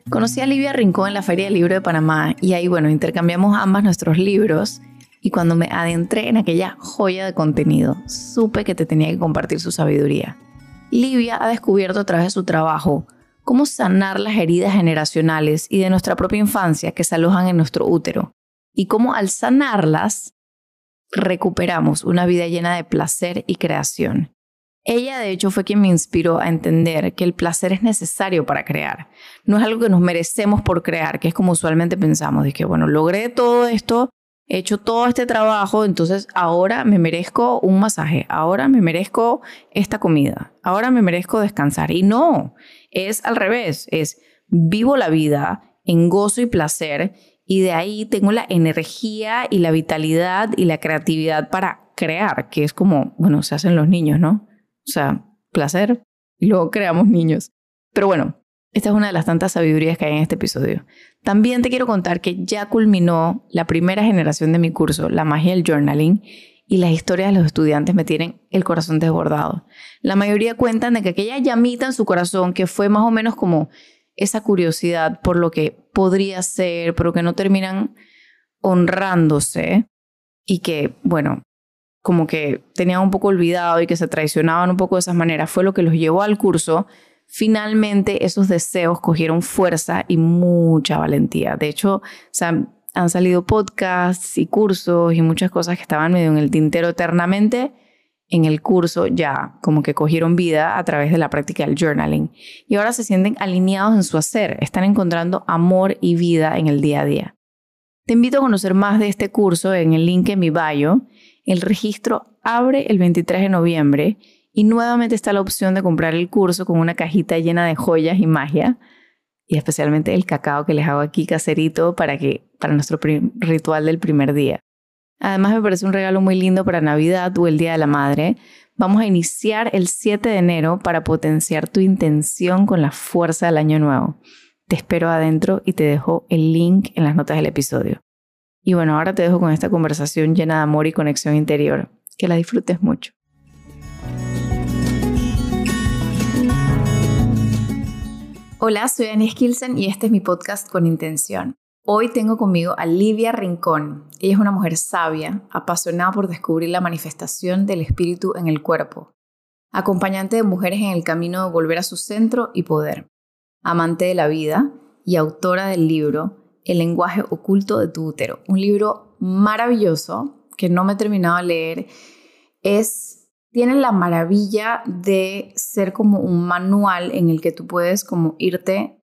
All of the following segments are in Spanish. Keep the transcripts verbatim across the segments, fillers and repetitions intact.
Conocí a Livia Rincón en la Feria del Libro de Panamá y ahí, bueno, intercambiamos ambas nuestros libros y cuando me adentré en aquella joya de contenido, supe que te tenía que compartir su sabiduría. Livia ha descubierto a través de su trabajo cómo sanar las heridas generacionales y de nuestra propia infancia que se alojan en nuestro útero y cómo al sanarlas recuperamos una vida llena de placer y creación. Ella, de hecho, fue quien me inspiró a entender que el placer es necesario para crear. No es algo que nos merecemos por crear, que es como usualmente pensamos, de que, bueno, logré todo esto, he hecho todo este trabajo, entonces ahora me merezco un masaje, ahora me merezco esta comida, ahora me merezco descansar. Y no, es al revés, es vivo la vida en gozo y placer y de ahí tengo la energía y la vitalidad y la creatividad para crear, que es como, bueno, se hacen los niños, ¿no? O sea, placer y luego creamos niños. Pero bueno, esta es una de las tantas sabidurías que hay en este episodio. También te quiero contar que ya culminó la primera generación de mi curso, La Magia del Journaling, y las historias de los estudiantes me tienen el corazón desbordado. La mayoría cuentan de que aquella llamita en su corazón que fue más o menos como esa curiosidad por lo que podría ser, pero que no terminan honrándose y que, bueno, como que tenían un poco olvidado y que se traicionaban un poco de esas maneras, fue lo que los llevó al curso. Finalmente esos deseos cogieron fuerza y mucha valentía. De hecho, o sea, han salido podcasts y cursos y muchas cosas que estaban medio en el tintero eternamente. En el curso ya como que cogieron vida a través de la práctica del journaling. Y ahora se sienten alineados en su hacer. Están encontrando amor y vida en el día a día. Te invito a conocer más de este curso en el link en mi bio. El registro abre el veintitrés de noviembre y nuevamente está la opción de comprar el curso con una cajita llena de joyas y magia y especialmente el cacao que les hago aquí caserito para, que, para nuestro ritual del primer día. Además me parece un regalo muy lindo para Navidad o el Día de la Madre. Vamos a iniciar el siete de enero para potenciar tu intención con la fuerza del año nuevo. Te espero adentro y te dejo el link en las notas del episodio. Y bueno, ahora te dejo con esta conversación llena de amor y conexión interior. Que la disfrutes mucho. Hola, soy Annie Skilsen y este es mi podcast Con Intención. Hoy tengo conmigo a Livia Rincón. Ella es una mujer sabia, apasionada por descubrir la manifestación del espíritu en el cuerpo, acompañante de mujeres en el camino de volver a su centro y poder, amante de la vida y autora del libro El lenguaje oculto de tu útero, un libro maravilloso que no me he terminado de leer. Es, tiene la maravilla de ser como un manual en el que tú puedes como irte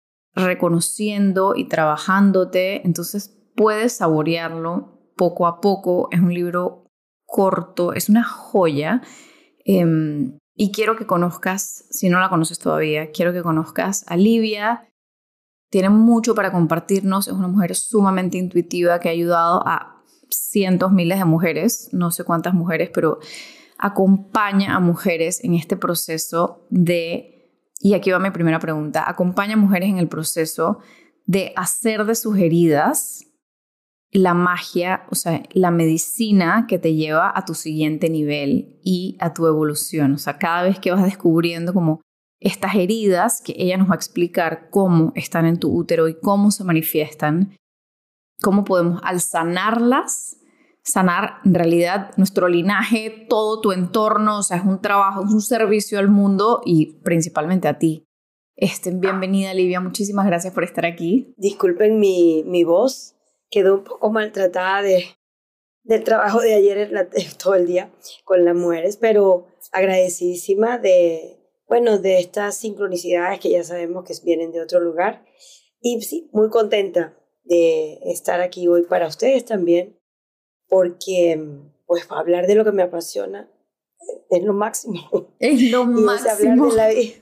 reconociendo y trabajándote, entonces puedes saborearlo poco a poco. Es un libro corto, es una joya eh, y quiero que conozcas, si no la conoces todavía, quiero que conozcas a Livia. Tiene mucho para compartirnos, es una mujer sumamente intuitiva que ha ayudado a cientos, miles de mujeres, no sé cuántas mujeres, pero acompaña a mujeres en este proceso de, y aquí va mi primera pregunta, acompaña a mujeres en el proceso de hacer de sus heridas la magia, o sea, la medicina que te lleva a tu siguiente nivel y a tu evolución. O sea, cada vez que vas descubriendo como estas heridas, que ella nos va a explicar cómo están en tu útero y cómo se manifiestan, cómo podemos al sanarlas, sanar en realidad nuestro linaje, todo tu entorno, o sea, es un trabajo, es un servicio al mundo y principalmente a ti. Este, bienvenida, Livia, muchísimas gracias por estar aquí. Disculpen mi, mi voz, quedó un poco maltratada de, del trabajo de ayer en la, todo el día con las mujeres, pero agradecidísima de... Bueno, de estas sincronicidades que ya sabemos que vienen de otro lugar. Y sí, muy contenta de estar aquí hoy para ustedes también, porque pues hablar de lo que me apasiona es lo máximo. Es lo y máximo. Es hablar de la vida.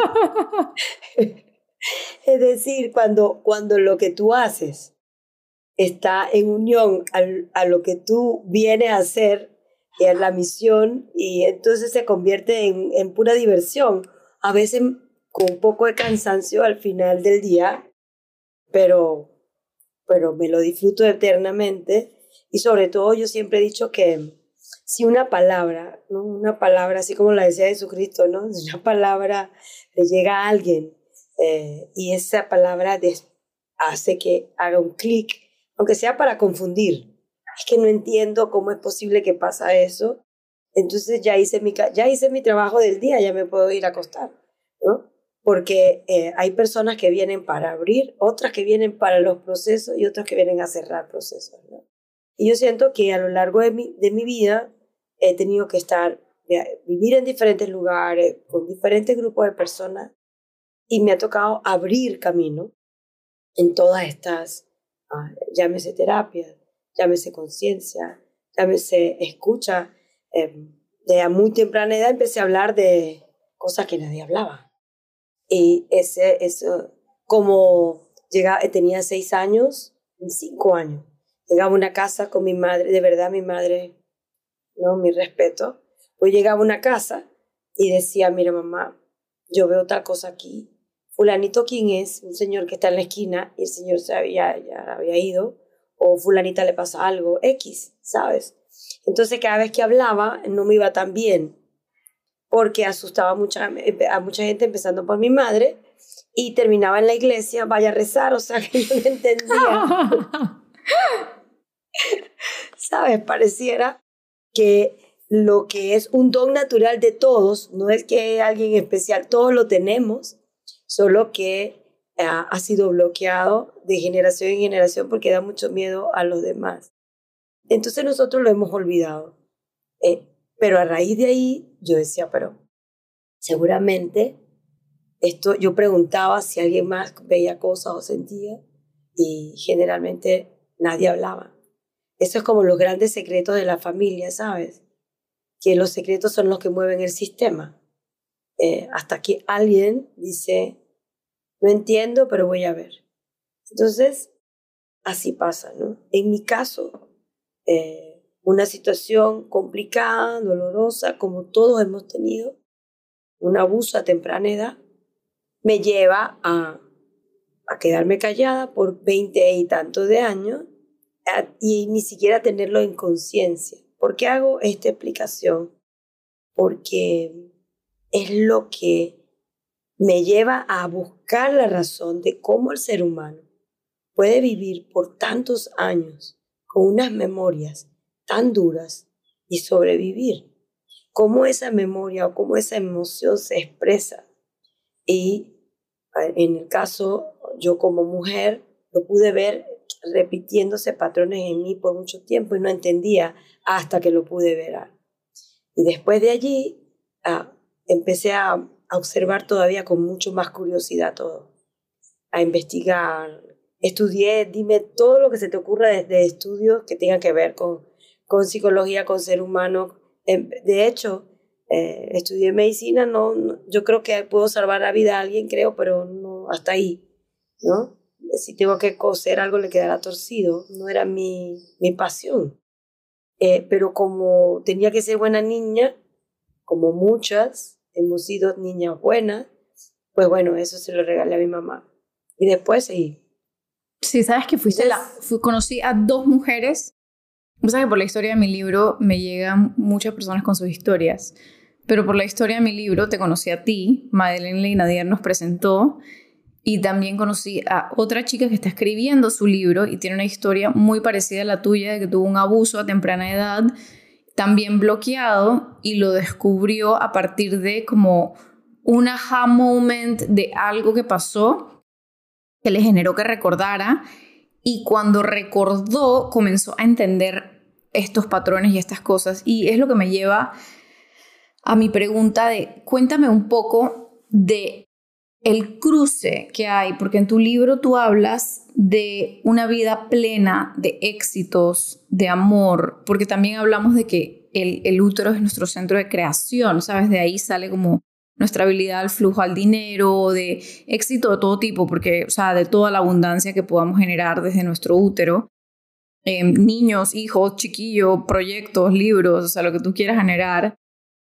Sí. Es decir, cuando, cuando lo que tú haces está en unión al, a lo que tú vienes a hacer, y a la misión, y entonces se convierte en, en pura diversión, a veces con un poco de cansancio al final del día, pero, pero me lo disfruto eternamente. Y sobre todo yo siempre he dicho que si una palabra, ¿no? Una palabra así como la decía Jesucristo, ¿no? Si una palabra le llega a alguien Eh, y esa palabra des- hace que haga un clic, aunque sea para confundir. Es que no entiendo cómo es posible que pasa eso. Entonces ya hice mi, ca- ya hice mi trabajo del día, ya me puedo ir a acostar, ¿no? Porque eh, hay personas que vienen para abrir, otras que vienen para los procesos y otras que vienen a cerrar procesos, ¿no? Y yo siento que a lo largo de mi, de mi vida he tenido que estar, eh, vivir en diferentes lugares, con diferentes grupos de personas, y me ha tocado abrir camino en todas estas, ah, llámese terapia, llámese conciencia, llámese escucha. Eh, de a muy temprana edad empecé a hablar de cosas que nadie hablaba. Y ese, eso, como llegaba, tenía seis años, cinco años, llegaba a una casa con mi madre, de verdad mi madre, no, mi respeto, pues llegaba a una casa y decía, mira mamá, yo veo tal cosa aquí, fulanito quién es, un señor que está en la esquina y el señor se había, ya había ido, o fulanita le pasa algo, X, ¿sabes? Entonces cada vez que hablaba no me iba tan bien, porque asustaba a mucha, a mucha gente, empezando por mi madre, y terminaba en la iglesia, vaya a rezar, o sea que yo no entendía, ¿sabes? Pareciera que lo que es un don natural de todos, no es que alguien especial, todos lo tenemos, solo que uh, ha sido bloqueado de generación en generación porque da mucho miedo a los demás. Entonces nosotros lo hemos olvidado. Eh, pero a raíz de ahí yo decía, pero seguramente esto, yo preguntaba si alguien más veía cosas o sentía y generalmente nadie hablaba. Eso es como los grandes secretos de la familia, ¿sabes? Que los secretos son los que mueven el sistema. Eh, hasta que alguien dice, no entiendo, pero voy a ver. Entonces, así pasa, ¿no? En mi caso, eh, una situación complicada, dolorosa, como todos hemos tenido, un abuso a temprana edad, me lleva a, a quedarme callada por veinte y tantos de años a, y ni siquiera tenerlo en conciencia. ¿Por qué hago esta explicación? Porque es lo que me lleva a buscar la razón de cómo el ser humano puede vivir por tantos años con unas memorias tan duras y sobrevivir. Cómo esa memoria o cómo esa emoción se expresa. Y en el caso, yo como mujer, lo pude ver repitiéndose patrones en mí por mucho tiempo y no entendía hasta que lo pude ver. Y después de allí, ah, empecé a, a observar todavía con mucho más curiosidad todo, a investigar. Estudié, dime todo lo que se te ocurra desde estudios que tengan que ver con, con psicología, con ser humano. De hecho, eh, estudié medicina, no, no, yo creo que puedo salvar la vida a alguien, creo, pero no hasta ahí, ¿no? Si tengo que coser algo le quedará torcido, no era mi, mi pasión. Eh, pero como tenía que ser buena niña, como muchas hemos sido niñas buenas, pues bueno, eso se lo regalé a mi mamá. Y después sí. Sí, sabes que fuiste la, fui, conocí a dos mujeres. O sea que por la historia de mi libro me llegan muchas personas con sus historias, pero por la historia de mi libro te conocí a ti, Madeleine Leinadier nos presentó, y también conocí a otra chica que está escribiendo su libro y tiene una historia muy parecida a la tuya, de que tuvo un abuso a temprana edad, también bloqueado, y lo descubrió a partir de como un aha moment de algo que pasó que le generó que recordara, y cuando recordó comenzó a entender estos patrones y estas cosas, y es lo que me lleva a mi pregunta de cuéntame un poco de el cruce que hay, porque en tu libro tú hablas de una vida plena de éxitos, de amor, porque también hablamos de que el, el útero es nuestro centro de creación, ¿sabes? De ahí sale como nuestra habilidad al flujo al dinero, de éxito de todo tipo, porque, o sea, de toda la abundancia que podamos generar desde nuestro útero, eh, niños, hijos, chiquillos, proyectos, libros, o sea, lo que tú quieras generar,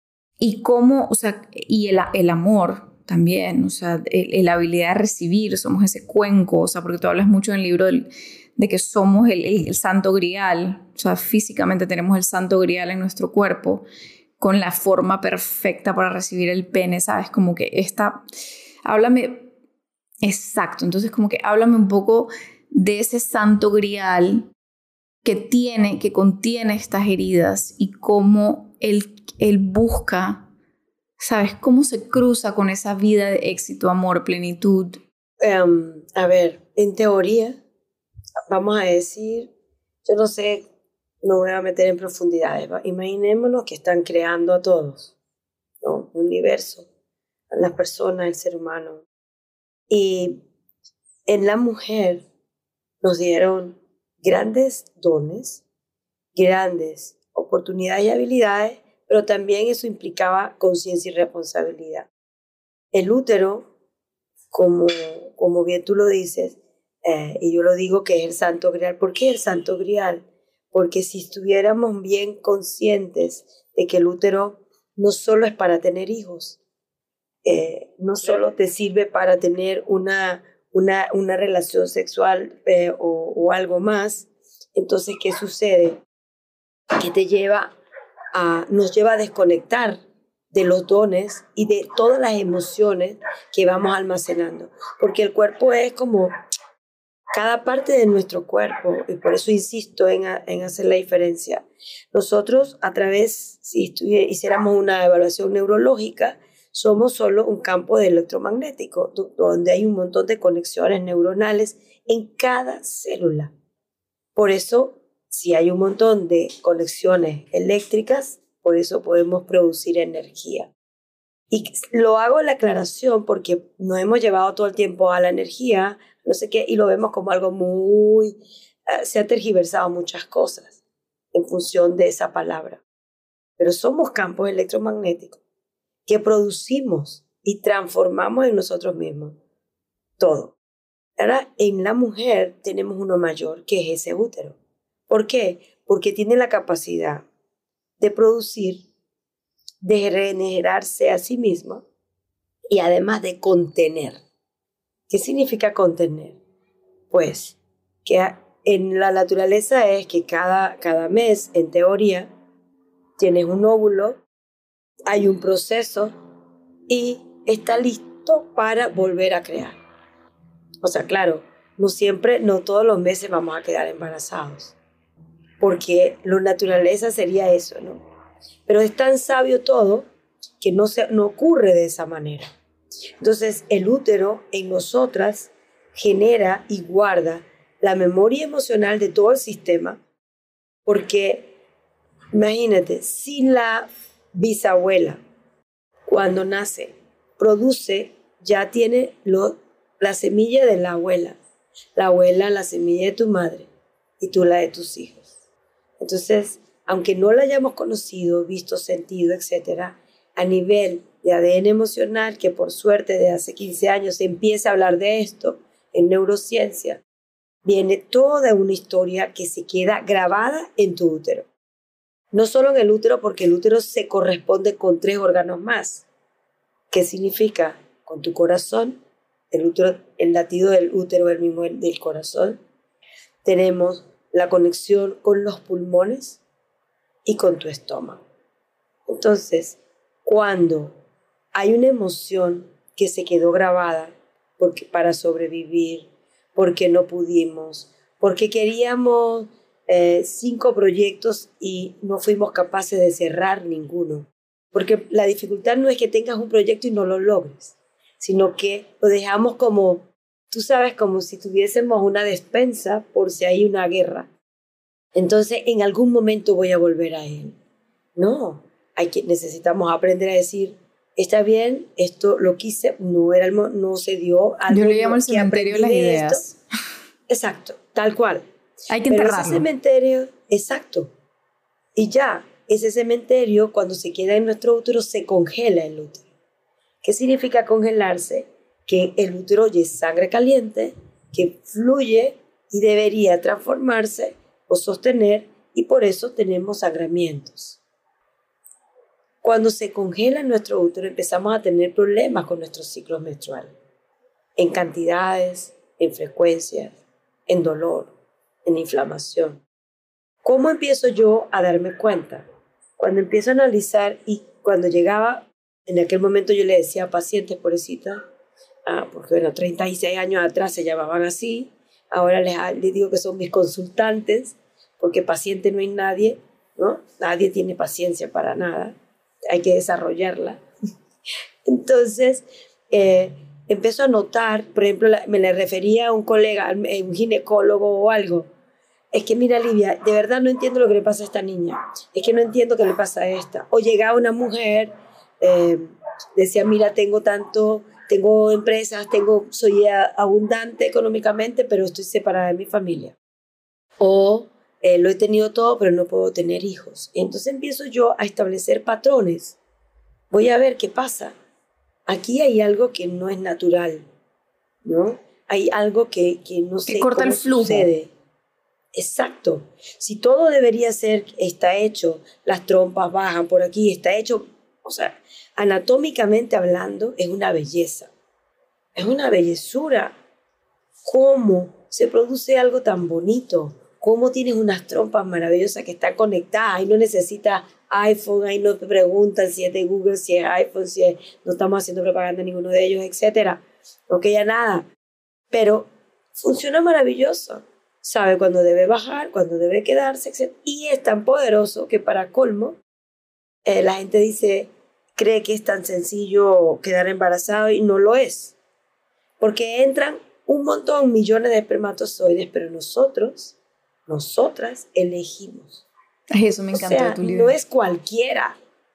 y cómo, o sea, y el, el amor también, o sea, el, la habilidad de recibir, somos ese cuenco, o sea, porque tú hablas mucho en el libro del, de que somos el, el, el santo grial, o sea, físicamente tenemos el santo grial en nuestro cuerpo, con la forma perfecta para recibir el pene, ¿sabes? Como que esta... Háblame Exacto, entonces como que háblame un poco de ese santo grial que tiene, que contiene estas heridas y cómo él, él busca, ¿sabes? Cómo se cruza con esa vida de éxito, amor, plenitud. Um, a ver, en teoría, vamos a decir, yo no sé, no voy a meter en profundidades, ¿va? Imaginémonos que están creando a todos, ¿no? El universo, a las personas, el ser humano. Y en la mujer nos dieron grandes dones, grandes oportunidades y habilidades, pero también eso implicaba conciencia y responsabilidad. El útero, como, como bien tú lo dices, eh, y yo lo digo que es el santo grial. ¿Por qué el santo grial? Porque si estuviéramos bien conscientes de que el útero no solo es para tener hijos, eh, no solo te sirve para tener una, una, una relación sexual eh, o, o algo más, entonces, ¿qué sucede? Que te lleva a, nos lleva a desconectar de los dones y de todas las emociones que vamos almacenando. Porque el cuerpo es como cada parte de nuestro cuerpo, y por eso insisto en, a, en hacer la diferencia. Nosotros, a través, si hiciéramos una evaluación neurológica, somos solo un campo de electromagnético, donde hay un montón de conexiones neuronales en cada célula. Por eso, si hay un montón de conexiones eléctricas, por eso podemos producir energía. Y lo hago en la aclaración porque nos hemos llevado todo el tiempo a la energía, no sé qué, y lo vemos como algo muy... Uh, se han tergiversado muchas cosas en función de esa palabra. Pero somos campos electromagnéticos que producimos y transformamos en nosotros mismos todo. Ahora, en la mujer tenemos uno mayor, que es ese útero. ¿Por qué? Porque tiene la capacidad de producir, de regenerarse a sí misma y además de contener. ¿Qué significa contener? Pues que en la naturaleza es que cada, cada mes, en teoría, tienes un óvulo, hay un proceso y está listo para volver a crear. O sea, claro, no siempre, no todos los meses vamos a quedar embarazados, porque la naturaleza sería eso, ¿no? Pero es tan sabio todo que no, se, no ocurre de esa manera. Entonces, el útero en nosotras genera y guarda la memoria emocional de todo el sistema, porque, imagínate, si la bisabuela, cuando nace, produce, ya tiene lo, la semilla de la abuela, la abuela la semilla de tu madre y tú la de tus hijos. Entonces, aunque no la hayamos conocido, visto, sentido, etcétera, a nivel de A D N emocional, que por suerte de hace quince años se empieza a hablar de esto en neurociencia, viene toda una historia que se queda grabada en tu útero. No solo en el útero, porque el útero se corresponde con tres órganos más. ¿Qué significa? Con tu corazón, el, útero, el latido del útero es el mismo del corazón. Tenemos la conexión con los pulmones y con tu estómago. Entonces, cuando hay una emoción que se quedó grabada porque para sobrevivir, porque no pudimos, porque queríamos eh, cinco proyectos y no fuimos capaces de cerrar ninguno. Porque la dificultad no es que tengas un proyecto y no lo logres, sino que lo dejamos como, tú sabes, como si tuviésemos una despensa por si hay una guerra. Entonces, en algún momento voy a volver a él. No, hay que, necesitamos aprender a decir, está bien, esto lo quise, no, era el, no se dio. Algo Yo le llamo el cementerio de las ideas. Esto. Exacto, tal cual. Hay que Pero enterrarlo. ese cementerio, exacto. Y ya, ese cementerio, cuando se queda en nuestro útero, se congela el útero. ¿Qué significa congelarse? Que el útero ya es sangre caliente, que fluye y debería transformarse o sostener, y por eso tenemos sangramientos. Cuando se congela nuestro útero, empezamos a tener problemas con nuestros ciclos menstruales, en cantidades, en frecuencias, en dolor, en inflamación. ¿Cómo empiezo yo a darme cuenta? Cuando empiezo a analizar y cuando llegaba, en aquel momento yo le decía a pacientes, pobrecita, ah, porque bueno, treinta y seis años atrás se llamaban así, ahora les, les digo que son mis consultantes, porque paciente no hay nadie, ¿no? Nadie tiene paciencia para nada, hay que desarrollarla. Entonces, eh, empiezo a notar, por ejemplo, la, me le refería a un colega, un ginecólogo o algo, es que mira, Livia, de verdad no entiendo lo que le pasa a esta niña, es que no entiendo qué le pasa a esta. O llegaba una mujer, eh, decía, mira, tengo tanto, tengo empresas, tengo, soy abundante económicamente, pero estoy separada de mi familia. O eh, lo he tenido todo, pero no puedo tener hijos. Entonces empiezo yo a establecer patrones. Voy a ver qué pasa. Aquí hay algo que no es natural, ¿no? Hay algo que, que no sé que corta cómo el flujo. sucede. Exacto. Si todo debería ser, está hecho, las trompas bajan por aquí, está hecho, o sea, anatómicamente hablando, es una belleza. Es una bellezura. ¿Cómo se produce algo tan bonito? ¿Cómo tienes unas trompas maravillosas que están conectadas? Ahí no necesitas iPhone, ahí no te preguntan si es de Google, si es iPhone, si es, no estamos haciendo propaganda ninguno de ellos, etcétera. No que ya nada. Pero funciona maravilloso. Sabe cuándo debe bajar, cuándo debe quedarse, etcétera. Y es tan poderoso que para colmo, eh, la gente dice, cree que es tan sencillo quedar embarazado y no lo es. Porque entran un montón, millones de espermatozoides, pero nosotros, nosotras elegimos. Ay, eso me encantó o sea, de tu libro. No es cualquiera,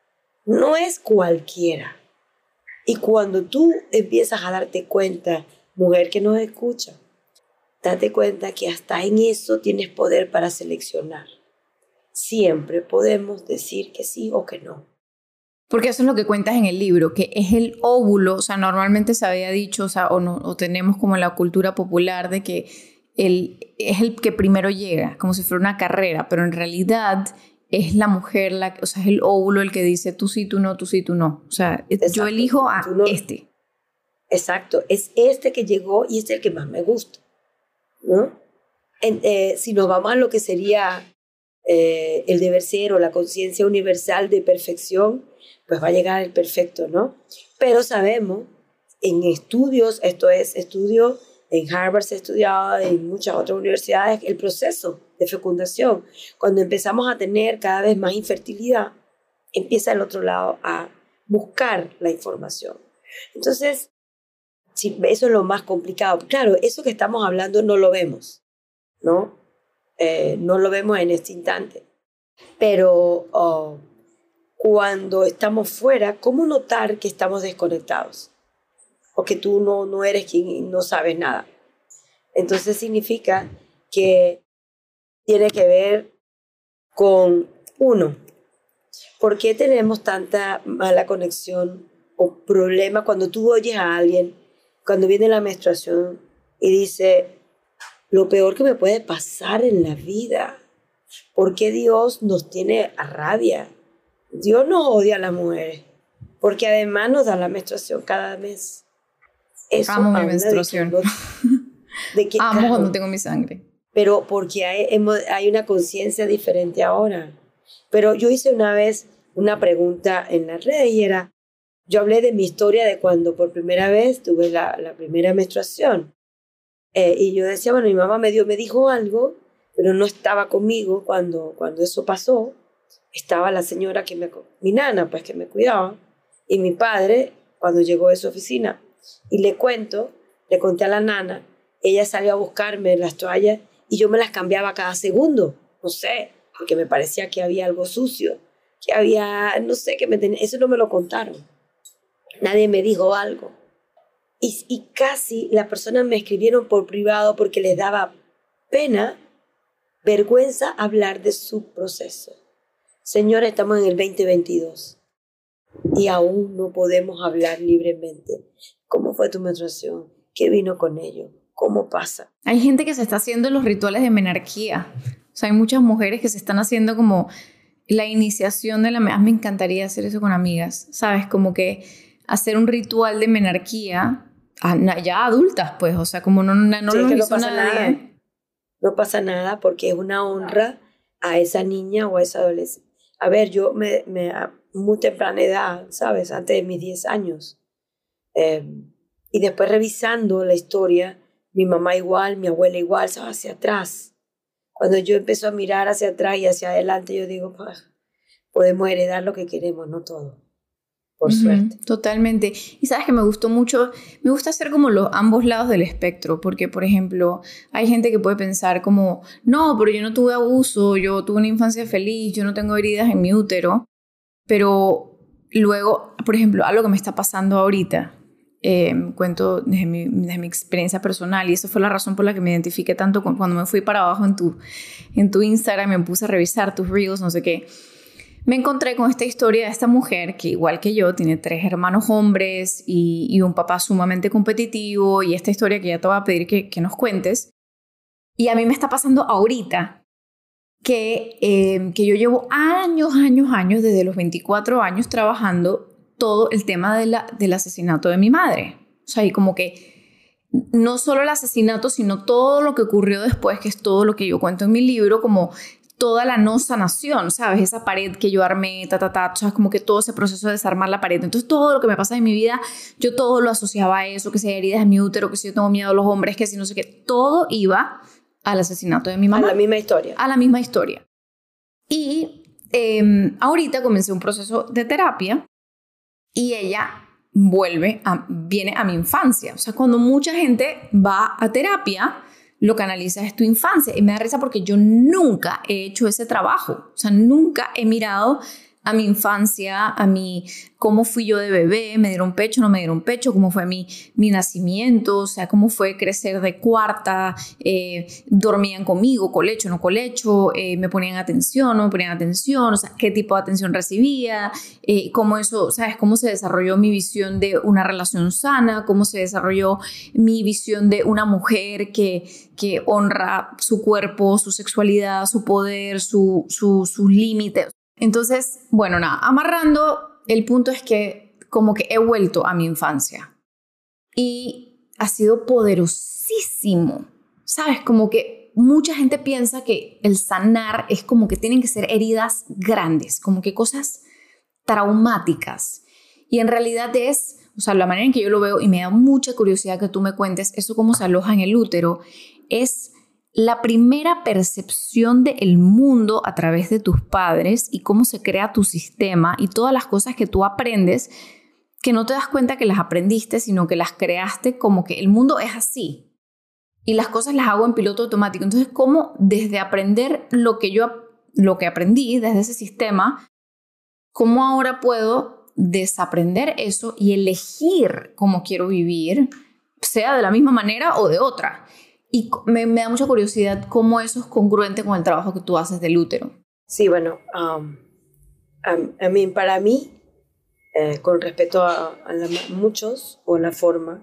no es cualquiera. Y cuando tú empiezas a darte cuenta, mujer que nos escucha, date cuenta que hasta en eso tienes poder para seleccionar. Siempre podemos decir que sí o que no. Porque eso es lo que cuentas en el libro, que es el óvulo, o sea, normalmente se había dicho, o sea, o, no, o tenemos como la cultura popular de que el, es el que primero llega, como si fuera una carrera, pero en realidad es la mujer, la, o sea, es el óvulo el que dice tú sí, tú no, tú sí, tú no. O sea, Exacto. yo elijo a no, este. Exacto, es este que llegó y este es el que más me gusta, ¿no? En, eh, si nos vamos a lo que sería eh, el deber ser o la conciencia universal de perfección, pues va a llegar el perfecto, ¿no? Pero sabemos, en estudios, esto es estudio, en Harvard se ha estudiado, en muchas otras universidades, el proceso de fecundación. Cuando empezamos a tener cada vez más infertilidad, empieza el otro lado a buscar la información. Entonces, sí, eso es lo más complicado. Claro, eso que estamos hablando no lo vemos, ¿no? Eh, no lo vemos en este instante. Pero oh, cuando estamos fuera, ¿cómo notar que estamos desconectados? O que tú no, no eres quien no sabes nada. Entonces significa que tiene que ver con, uno, ¿por qué tenemos tanta mala conexión o problema cuando tú oyes a alguien, cuando viene la menstruación y dice, lo peor que me puede pasar en la vida? ¿Por qué Dios nos tiene a rabia? Dios no odia a las mujeres, porque además nos da la menstruación cada mes. Eso Amo mi menstruación. De que, de que, Amo claro, cuando tengo mi sangre. Pero porque hay, hay una conciencia diferente ahora. Pero yo hice una vez una pregunta en las redes y era, yo hablé de mi historia de cuando por primera vez tuve la, la primera menstruación. Eh, y yo decía, bueno, mi mamá me, dio, me dijo algo, pero no estaba conmigo cuando, cuando eso pasó. Estaba la señora que me, mi nana, pues que me cuidaba, y mi padre cuando llegó de su oficina. Y le cuento, le conté a la nana, ella salió a buscarme las toallas y yo me las cambiaba cada segundo, no sé, porque me parecía que había algo sucio, que había, no sé, que me tenía, eso no me lo contaron. Nadie me dijo algo. Y, y casi las personas me escribieron por privado porque les daba pena, vergüenza hablar de su proceso. Señora, estamos en el veinte veintidós y aún no podemos hablar libremente. ¿Cómo fue tu menstruación? ¿Qué vino con ello? ¿Cómo pasa? Hay gente que se está haciendo los rituales de menarquía. O sea, hay muchas mujeres que se están haciendo como la iniciación de la... Me encantaría hacer eso con amigas, ¿sabes? Como que hacer un ritual de menarquía ya adultas, pues. O sea, como no, no, no sí, lo que hizo no pasa nadie. Nada. No pasa nada porque es una honra a esa niña o a esa adolescente. A ver, yo me, me a muy temprana edad, ¿sabes? Antes de mis diez años. Eh, Y después revisando la historia, mi mamá igual, mi abuela igual, hacia atrás. Cuando yo empiezo a mirar hacia atrás y hacia adelante, yo digo, pues, podemos heredar lo que queremos, no todo. Por uh-huh, suerte. Totalmente. Y sabes que me gustó mucho, me gusta hacer como los ambos lados del espectro, porque por ejemplo, hay gente que puede pensar como, no, pero yo no tuve abuso, yo tuve una infancia feliz, yo no tengo heridas en mi útero, pero luego, por ejemplo, algo que me está pasando ahorita, eh, cuento desde mi, desde mi experiencia personal, y eso fue la razón por la que me identifiqué tanto con, cuando me fui para abajo en tu, en tu Instagram, me puse a revisar tus reels, no sé qué. Me encontré con esta historia de esta mujer que, igual que yo, tiene tres hermanos hombres y, y un papá sumamente competitivo, y esta historia que ya te voy a pedir que, que nos cuentes. Y a mí me está pasando ahorita que, eh, que yo llevo años, años, años, desde los veinticuatro años trabajando todo el tema de la, del asesinato de mi madre. O sea, y como que no solo el asesinato, sino todo lo que ocurrió después, que es todo lo que yo cuento en mi libro, como toda la no sanación, ¿sabes? Esa pared que yo armé, ta, ta, ta, o sea, como que todo ese proceso de desarmar la pared. Entonces, todo lo que me pasa en mi vida, yo todo lo asociaba a eso, que si hay heridas en mi útero, que si yo tengo miedo a los hombres, que si no sé qué, todo iba al asesinato de mi mamá. A la misma historia. A la misma historia. Y eh, ahorita comencé un proceso de terapia y ella vuelve, a, viene a mi infancia. O sea, cuando mucha gente va a terapia, lo que analiza es tu infancia. Y me da risa porque yo nunca he hecho ese trabajo. O sea, nunca he mirado a mi infancia, a mi, cómo fui yo de bebé, me dieron pecho, no me dieron pecho, cómo fue mi, mi nacimiento, o sea, cómo fue crecer de cuarta, eh, dormían conmigo, colecho, no colecho, eh, me ponían atención, no me ponían atención, o sea, qué tipo de atención recibía, eh, cómo eso, ¿sabes? Cómo se desarrolló mi visión de una relación sana, cómo se desarrolló mi visión de una mujer que, que honra su cuerpo, su sexualidad, su poder, su, su, sus límites. Entonces, bueno, nada, amarrando, el punto es que como que he vuelto a mi infancia y ha sido poderosísimo, ¿sabes? Como que mucha gente piensa que el sanar es como que tienen que ser heridas grandes, como que cosas traumáticas, y en realidad es, o sea, la manera en que yo lo veo, y me da mucha curiosidad que tú me cuentes eso, cómo se aloja en el útero, es la primera percepción del mundo a través de tus padres y cómo se crea tu sistema y todas las cosas que tú aprendes, que no te das cuenta que las aprendiste, sino que las creaste, como que el mundo es así y las cosas las hago en piloto automático. Entonces, cómo desde aprender lo que yo lo que aprendí desde ese sistema, cómo ahora puedo desaprender eso y elegir cómo quiero vivir, sea de la misma manera o de otra. Y me, me da mucha curiosidad cómo eso es congruente con el trabajo que tú haces del útero. Sí, bueno, um, I mean, para mí, eh, con respecto a, a la, muchos o la forma,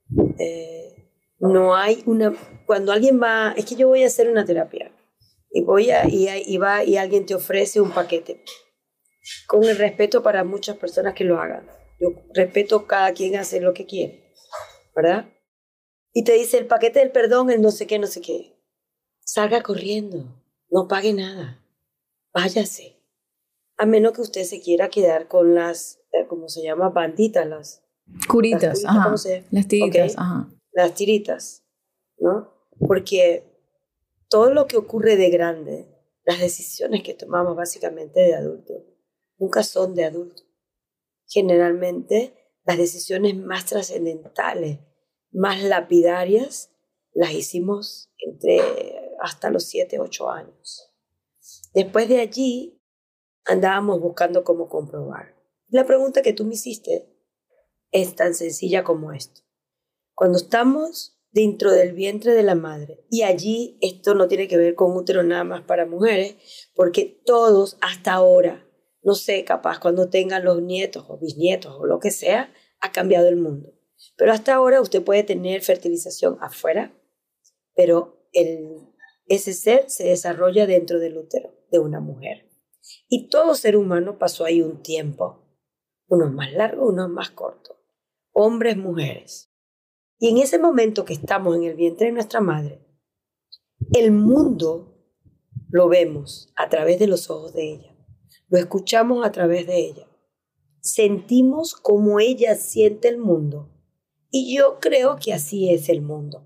eh, no hay una... Cuando alguien va... Es que yo voy a hacer una terapia y, voy a, y, y, va, y alguien te ofrece un paquete. Con el respeto para muchas personas que lo hagan. Yo respeto cada quien hace lo que quiere, ¿verdad? Y te dice el paquete del perdón, el no sé qué, no sé qué. Salga corriendo, no pague nada, váyase. A menos que usted se quiera quedar con las, ¿cómo se llama? Banditas, las curitas, las, curitas, ajá. ¿cómo se llama? Las tiritas, Okay. Ajá. Las tiritas, ¿no? Porque todo lo que ocurre de grande, las decisiones que tomamos básicamente de adulto, nunca son de adulto. Generalmente, las decisiones más trascendentales, más lapidarias, las hicimos entre hasta los siete, ocho años. Después de allí, andábamos buscando cómo comprobar. La pregunta que tú me hiciste es tan sencilla como esto. Cuando estamos dentro del vientre de la madre, y allí esto no tiene que ver con útero nada más para mujeres, porque todos hasta ahora, no sé, capaz cuando tengan los nietos o bisnietos o lo que sea, ha cambiado el mundo. Pero hasta ahora usted puede tener fertilización afuera, pero el, ese ser se desarrolla dentro del útero de una mujer. Y todo ser humano pasó ahí un tiempo, unos más largos, unos más cortos, hombres, mujeres. Y en ese momento que estamos en el vientre de nuestra madre, el mundo lo vemos a través de los ojos de ella, lo escuchamos a través de ella, sentimos cómo ella siente el mundo. Y yo creo que así es el mundo.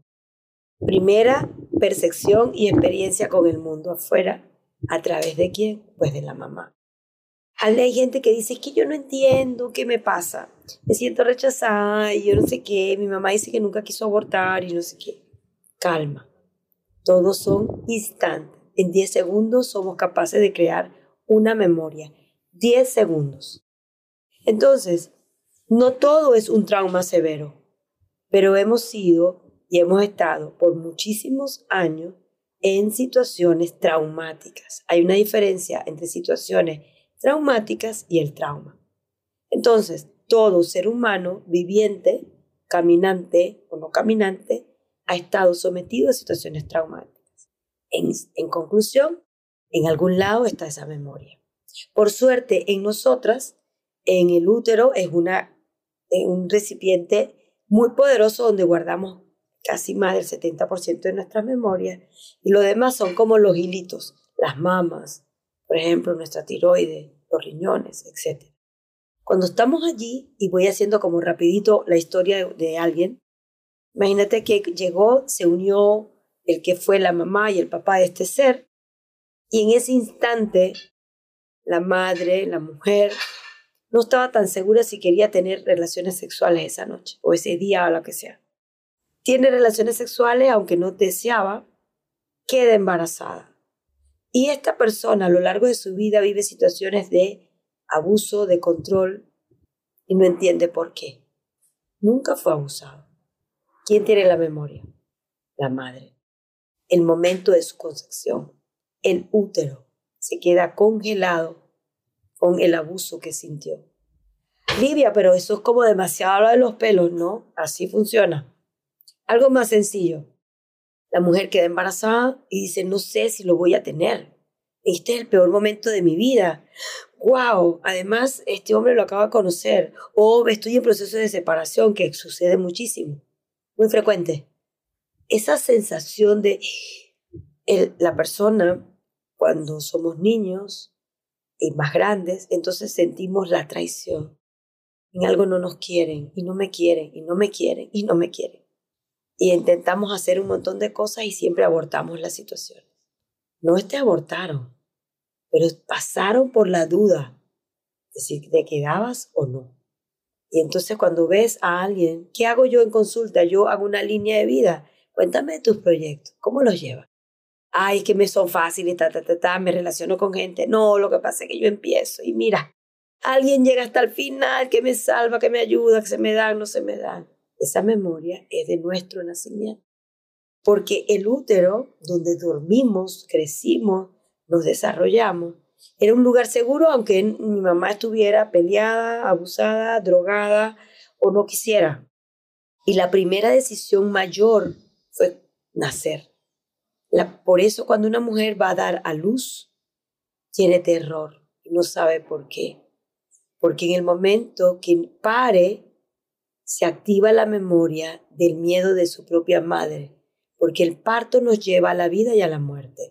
Primera percepción y experiencia con el mundo afuera. ¿A través de quién? Pues de la mamá. Hay gente que dice, es que yo no entiendo qué me pasa. Me siento rechazada y yo no sé qué. Mi mamá dice que nunca quiso abortar y no sé qué. Calma. Todos son instantes. En diez segundos somos capaces de crear una memoria. diez segundos. Entonces, no todo es un trauma severo, pero hemos sido y hemos estado por muchísimos años en situaciones traumáticas. Hay una diferencia entre situaciones traumáticas y el trauma. Entonces, todo ser humano viviente, caminante o no caminante, ha estado sometido a situaciones traumáticas. En, en conclusión, en algún lado está esa memoria. Por suerte, en nosotras, en el útero es una, eh, un recipiente muy poderoso donde guardamos casi más del setenta por ciento de nuestras memorias y lo demás son como los hilitos, las mamas, por ejemplo, nuestra tiroides, los riñones, etcétera. Cuando estamos allí, y voy haciendo como rapidito la historia de, de alguien, imagínate que llegó, se unió el que fue la mamá y el papá de este ser, y en ese instante la madre, la mujer, no estaba tan segura si quería tener relaciones sexuales esa noche, o ese día o lo que sea. Tiene relaciones sexuales, aunque no deseaba, queda embarazada. Y esta persona a lo largo de su vida vive situaciones de abuso, de control, y no entiende por qué. Nunca fue abusado. ¿Quién tiene la memoria? La madre. El momento de su concepción. El útero se queda congelado con el abuso que sintió. Livia, pero eso es como demasiado hablar de los pelos, ¿no? Así funciona. Algo más sencillo. La mujer queda embarazada y dice, no sé si lo voy a tener. Este es el peor momento de mi vida. ¡Wow! Además, este hombre lo acabo de conocer. O estoy en proceso de separación, que sucede muchísimo. Muy frecuente. Esa sensación de el, la persona, cuando somos niños y más grandes, entonces sentimos la traición. En algo no nos quieren, y no me quieren, y no me quieren, y no me quieren. Y intentamos hacer un montón de cosas y siempre abortamos las situaciones. No es que abortaron, pero pasaron por la duda de si te quedabas o no. Y entonces cuando ves a alguien, ¿qué hago yo en consulta? Yo hago una línea de vida. Cuéntame de tus proyectos, ¿cómo los llevas? Ay, es que me son fáciles, ta, ta, ta, ta, me relaciono con gente. No, lo que pasa es que yo empiezo y mira, alguien llega hasta el final, que me salva, que me ayuda, que se me dan, no se me dan. Esa memoria es de nuestro nacimiento. Porque el útero, donde dormimos, crecimos, nos desarrollamos, era un lugar seguro, aunque mi mamá estuviera peleada, abusada, drogada o no quisiera. Y la primera decisión mayor fue nacer. La, por eso cuando una mujer va a dar a luz, tiene terror y no sabe por qué. Porque en el momento que pare, se activa la memoria del miedo de su propia madre, porque el parto nos lleva a la vida y a la muerte.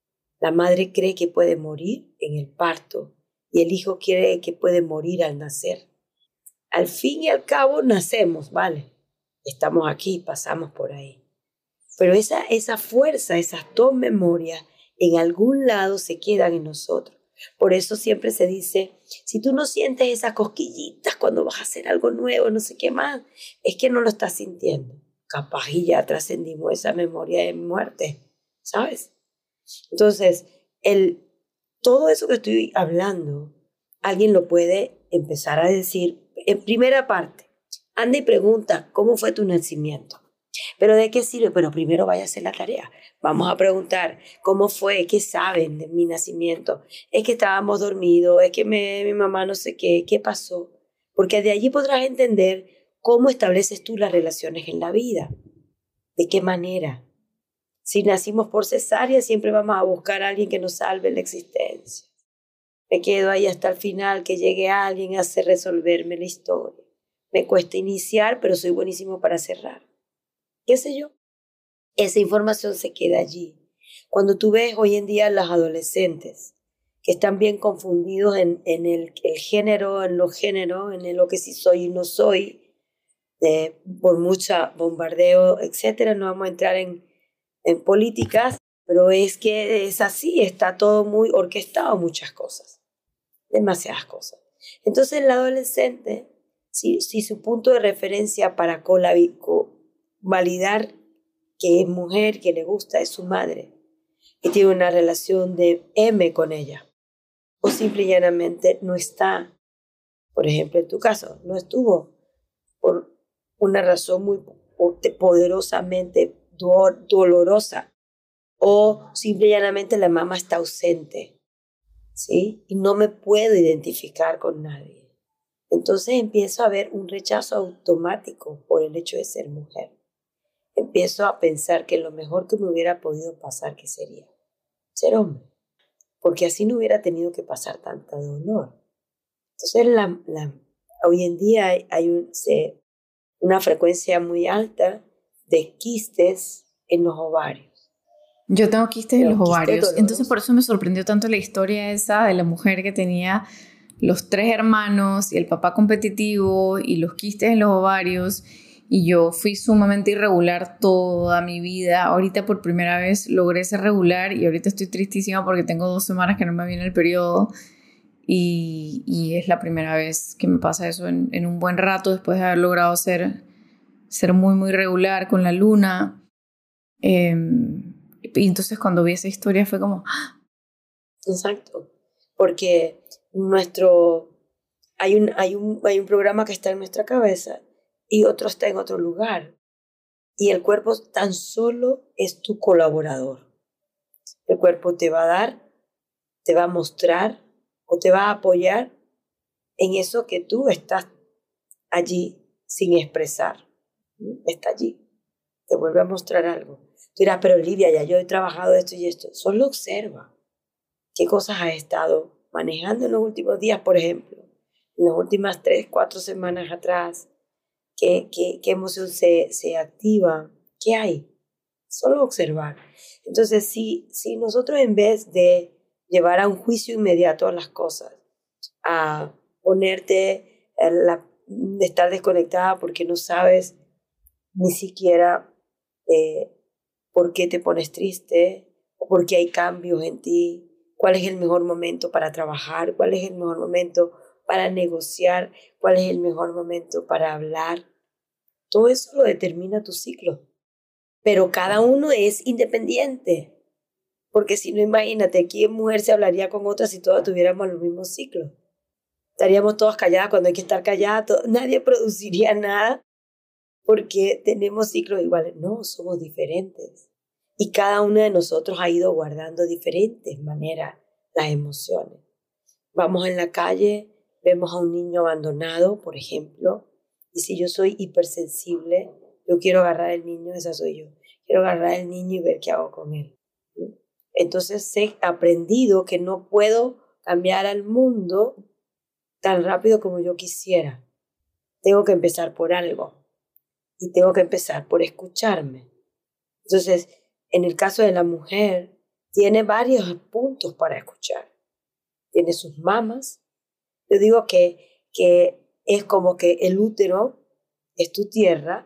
La madre cree que puede morir en el parto y el hijo cree que puede morir al nacer. Al fin y al cabo nacemos, ¿vale? Estamos aquí, pasamos por ahí. Pero esa, esa fuerza, esas dos memorias, en algún lado se quedan en nosotros. Por eso siempre se dice, si tú no sientes esas cosquillitas cuando vas a hacer algo nuevo, no sé qué más, es que no lo estás sintiendo. Capaz y ya trascendimos esa memoria de muerte, ¿sabes? Entonces, el, todo eso que estoy hablando, alguien lo puede empezar a decir en primera parte. Anda y pregunta, ¿cómo fue tu nacimiento? ¿Pero de qué sirve? Pero primero vaya a hacer la tarea. Vamos a preguntar, ¿cómo fue? ¿Qué saben de mi nacimiento? Es que estábamos dormidos, es que me, mi mamá no sé qué, ¿qué pasó? Porque de allí podrás entender cómo estableces tú las relaciones en la vida. ¿De qué manera? Si nacimos por cesárea, siempre vamos a buscar a alguien que nos salve la existencia. Me quedo ahí hasta el final, que llegue alguien a hacer resolverme la historia. Me cuesta iniciar, pero soy buenísimo para cerrar. ¿Qué sé yo? Esa información se queda allí. Cuando tú ves hoy en día los adolescentes que están bien confundidos en, en el, el género, en los géneros, en el lo que sí soy y no soy, de, por mucha bombardeo, etcétera. No vamos a entrar en, en políticas, pero es que es así, está todo muy orquestado, muchas cosas, demasiadas cosas. Entonces el adolescente, si, si su punto de referencia para validar que es mujer, que le gusta, es su madre, y tiene una relación de M con ella, o simple y llanamente no está, por ejemplo en tu caso, no estuvo por una razón muy poderosamente do- dolorosa, o simple y llanamente la mamá está ausente, ¿sí? Y no me puedo identificar con nadie. Entonces empiezo a ver un rechazo automático por el hecho de ser mujer. Empiezo a pensar que lo mejor que me hubiera podido pasar, ¿qué sería? Ser hombre. Porque así no hubiera tenido que pasar tanta dolor. Entonces la, la, hoy en día hay, hay un, se, una frecuencia muy alta de quistes en los ovarios. Yo tengo quistes en los ovarios, entonces por dolorosos. eso me sorprendió tanto la historia esa de la mujer que tenía los tres hermanos y el papá competitivo y los quistes en los ovarios, y yo fui sumamente irregular toda mi vida. Ahorita por primera vez logré ser regular y ahorita estoy tristísima porque tengo dos semanas que no me viene el periodo, y, y es la primera vez que me pasa eso en, en un buen rato, después de haber logrado ser, ser muy muy regular con la luna. Eh, y entonces cuando vi esa historia fue como... Exacto, porque nuestro, hay, un, hay, un, hay un programa que está en nuestra cabeza y otro está en otro lugar. Y el cuerpo tan solo es tu colaborador. El cuerpo te va a dar, te va a mostrar o te va a apoyar en eso que tú estás allí sin expresar. Está allí, te vuelve a mostrar algo. Tú dirás, pero Olivia, ya yo he trabajado esto y esto. Solo observa qué cosas has estado manejando en los últimos días, por ejemplo, en las últimas tres, cuatro semanas atrás. ¿Qué, qué, qué emoción se, se activa? ¿Qué hay? Solo observar. Entonces, si, si nosotros en vez de llevar a un juicio inmediato a las cosas, a ponerte, a la, de estar desconectada porque no sabes ni siquiera eh, por qué te pones triste o por qué hay cambios en ti, cuál es el mejor momento para trabajar, cuál es el mejor momento para negociar, cuál es el mejor momento para hablar. Todo eso lo determina tu ciclo, pero cada uno es independiente, porque si no, imagínate, ¿quién mujer se hablaría con otra si todas tuviéramos los mismos ciclos? Estaríamos todas calladas cuando hay que estar calladas, todo, nadie produciría nada porque tenemos ciclos iguales. No, somos diferentes. Y cada uno de nosotros ha ido guardando diferentes maneras las emociones. Vamos en la calle, vemos a un niño abandonado, por ejemplo, y si yo soy hipersensible, yo quiero agarrar al niño, esa soy yo. Quiero agarrar al niño y ver qué hago con él. Entonces he aprendido que no puedo cambiar al mundo tan rápido como yo quisiera. Tengo que empezar por algo. Y tengo que empezar por escucharme. Entonces, en el caso de la mujer, tiene varios puntos para escuchar. Tiene sus mamas. Yo digo que, que es como que el útero es tu tierra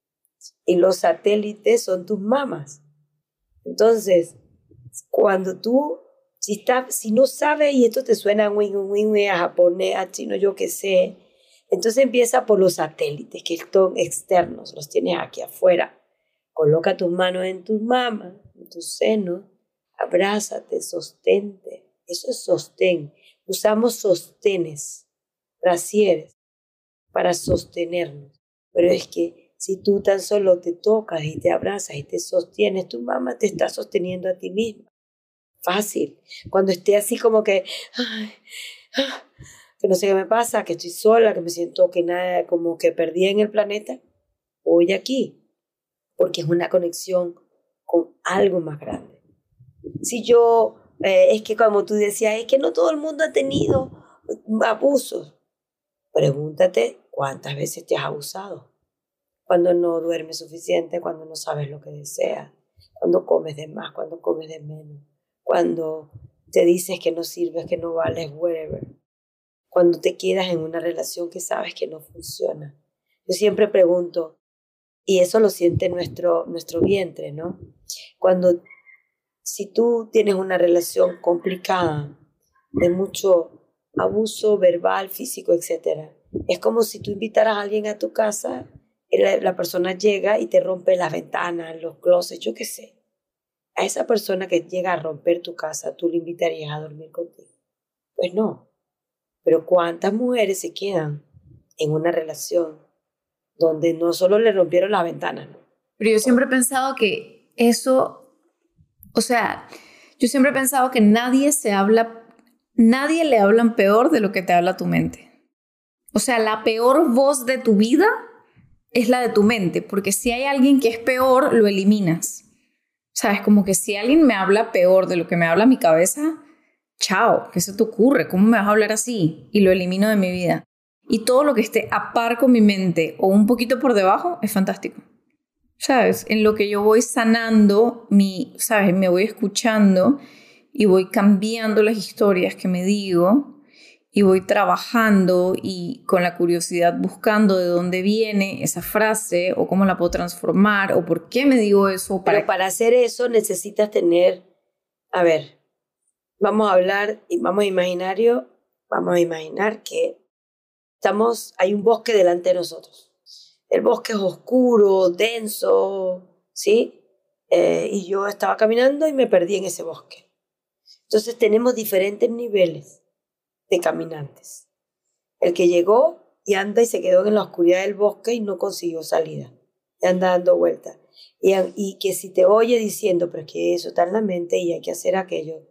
y los satélites son tus mamas. Entonces, cuando tú, si, está, si no sabes, y esto te suena wing, wing, wing, a japonés, a chino, yo qué sé, entonces empieza por los satélites, que son externos, los tienes aquí afuera. Coloca tus manos en tus mamas, en tus senos, abrázate, sostente. Eso es sostén. Usamos sostenes, brasieres, para sostenernos. Pero es que si tú tan solo te tocas y te abrazas y te sostienes, tu mamá te está sosteniendo a ti misma. Fácil. Cuando esté así como que... Ay, ah, que no sé qué me pasa, que estoy sola, que me siento que nada, como que perdí en el planeta, hoy aquí, porque es una conexión con algo más grande. Si yo, eh, es que como tú decías, es que no todo el mundo ha tenido abusos. Pregúntate cuántas veces te has abusado. Cuando no duermes suficiente, cuando no sabes lo que deseas, cuando comes de más, cuando comes de menos, cuando te dices que no sirves, que no vales, whatever. Cuando te quedas en una relación que sabes que no funciona. Yo siempre pregunto, y eso lo siente nuestro, nuestro vientre, ¿no? Cuando, si tú tienes una relación complicada, de mucho abuso verbal, físico, etcétera, es como si tú invitaras a alguien a tu casa, y la, la persona llega y te rompe las ventanas, los closets, yo qué sé. A esa persona que llega a romper tu casa, ¿tú le invitarías a dormir contigo? Pues no. Pero ¿cuántas mujeres se quedan en una relación donde no solo le rompieron las ventanas, ¿no? Pero yo siempre he pensado que eso, o sea, yo siempre he pensado que nadie se habla, nadie le hablan peor de lo que te habla tu mente. O sea, la peor voz de tu vida es la de tu mente, porque si hay alguien que es peor, lo eliminas. ¿Sabes? Como que si alguien me habla peor de lo que me habla mi cabeza, chao, ¿qué se te ocurre? ¿Cómo me vas a hablar así? Y lo elimino de mi vida. Y todo lo que esté a par con mi mente o un poquito por debajo es fantástico. ¿Sabes? En lo que yo voy sanando, mi, ¿sabes? Me voy escuchando y voy cambiando las historias que me digo y voy trabajando y con la curiosidad buscando de dónde viene esa frase o cómo la puedo transformar o por qué me digo eso. Para... Pero para hacer eso necesitas tener, a ver, vamos a hablar y vamos a imaginario, vamos a imaginar que estamos, hay un bosque delante de nosotros. El bosque es oscuro, denso, ¿sí? Eh, y yo estaba caminando y me perdí en ese bosque. Entonces tenemos diferentes niveles de caminantes. El que llegó y anda y se quedó en la oscuridad del bosque y no consiguió salida. Y anda dando vueltas. Y, y que si te oye diciendo, pero es que eso está en la mente y hay que hacer aquello,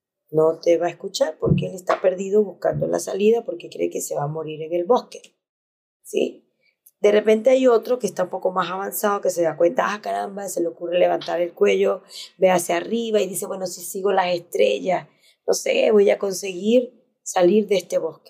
no te va a escuchar porque él está perdido buscando la salida porque cree que se va a morir en el bosque. ¿Sí? De repente hay otro que está un poco más avanzado, que se da cuenta, ah, caramba, se le ocurre levantar el cuello, ve hacia arriba y dice, bueno, si sigo las estrellas, no sé, voy a conseguir salir de este bosque.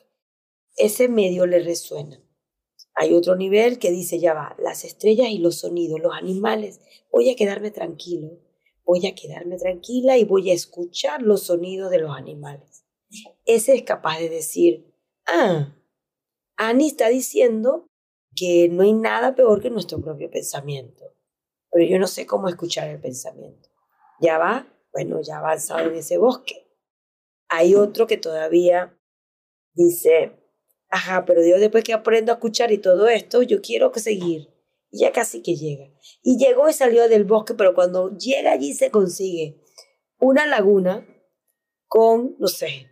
Ese medio le resuena. Hay otro nivel que dice, ya va, las estrellas y los sonidos, los animales, voy a quedarme tranquilo, voy a quedarme tranquila y voy a escuchar los sonidos de los animales. Ese es capaz de decir, ah, Annie está diciendo que no hay nada peor que nuestro propio pensamiento, pero yo no sé cómo escuchar el pensamiento. Ya va, bueno, ya ha avanzado en ese bosque. Hay otro que todavía dice, ajá, pero yo después que aprendo a escuchar y todo esto, yo quiero que seguir. Y ya casi que llega. Y llegó y salió del bosque, pero cuando llega allí se consigue una laguna con, no sé,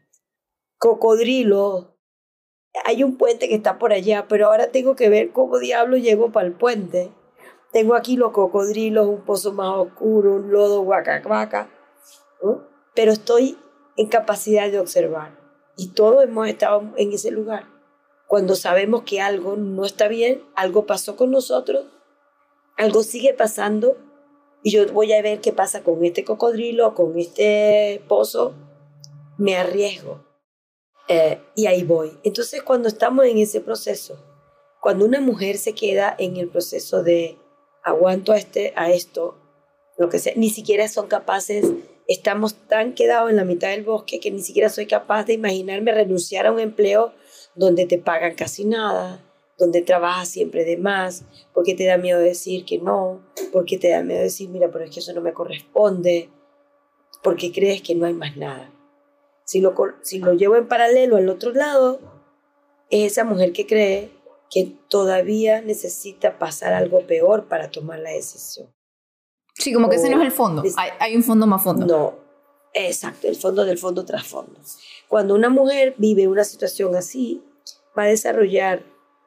cocodrilos. Hay un puente que está por allá, pero ahora tengo que ver cómo diablo llego para el puente. Tengo aquí los cocodrilos, un pozo más oscuro, un lodo guacacuaca, ¿no? Pero estoy en capacidad de observar. Y todos hemos estado en ese lugar. Cuando sabemos que algo no está bien, algo pasó con nosotros, algo sigue pasando, y yo voy a ver qué pasa con este cocodrilo, con este pozo, me arriesgo. Eh, y ahí voy. Entonces, cuando estamos en ese proceso, cuando una mujer se queda en el proceso de aguanto a, este, a esto, lo que sea, ni siquiera son capaces, estamos tan quedados en la mitad del bosque que ni siquiera soy capaz de imaginarme renunciar a un empleo donde te pagan casi nada, donde trabajas siempre de más, porque te da miedo decir que no, porque te da miedo decir, mira, pero es que eso no me corresponde, porque crees que no hay más nada. Si lo, si lo llevo en paralelo al otro lado, es esa mujer que cree que todavía necesita pasar algo peor para tomar la decisión. Sí, como que o, ese no es el fondo, es, hay, hay un fondo más fondo. No, exacto, el fondo del fondo tras fondo. Cuando una mujer vive una situación así, va a desarrollar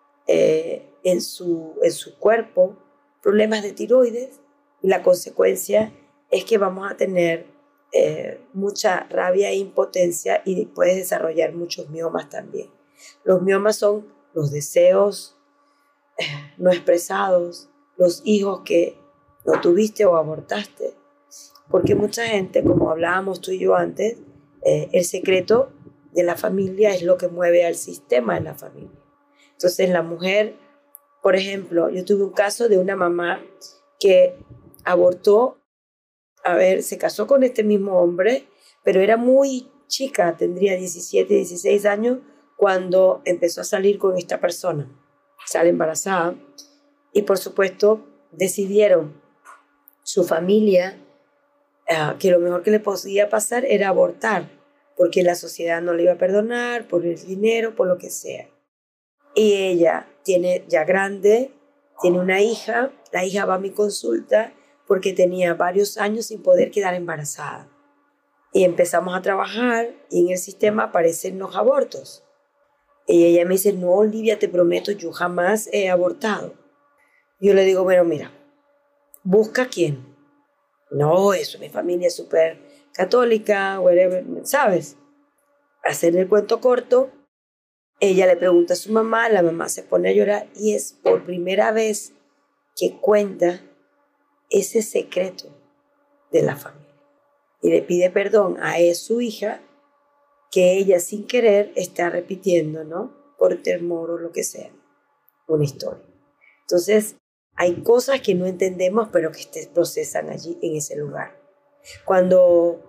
eh, en, su, en su cuerpo problemas de tiroides y la consecuencia es que vamos a tener Eh, mucha rabia e impotencia y puedes desarrollar muchos miomas también. Los miomas son los deseos eh, no expresados, los hijos que no tuviste o abortaste, porque mucha gente, como hablábamos tú y yo antes, eh, el secreto de la familia es lo que mueve al sistema de la familia. Entonces la mujer, por ejemplo, yo tuve un caso de una mamá que abortó. A ver, se casó con este mismo hombre, pero era muy chica, tendría diecisiete, dieciséis años, cuando empezó a salir con esta persona. sale embarazada y por supuesto decidieron su familia uh, que lo mejor que le podía pasar era abortar, porque la sociedad no le iba a perdonar, por el dinero, por lo que sea. Y ella tiene ya grande, tiene una hija, la hija va a mi consulta porque tenía varios años sin poder quedar embarazada. Y empezamos a trabajar y en el sistema aparecen los abortos. Y ella me dice, no, Olivia, te prometo, yo jamás he abortado. Yo le digo, bueno, mira, busca quién. No, eso, mi familia es súper católica, whatever, ¿sabes? Hacer el cuento corto, ella le pregunta a su mamá, la mamá se pone a llorar y es por primera vez que cuenta ese secreto de la familia. Y le pide perdón a su hija que ella sin querer está repitiendo, ¿no? Por temor o lo que sea, una historia. Entonces, hay cosas que no entendemos, pero que se procesan allí, en ese lugar. Cuando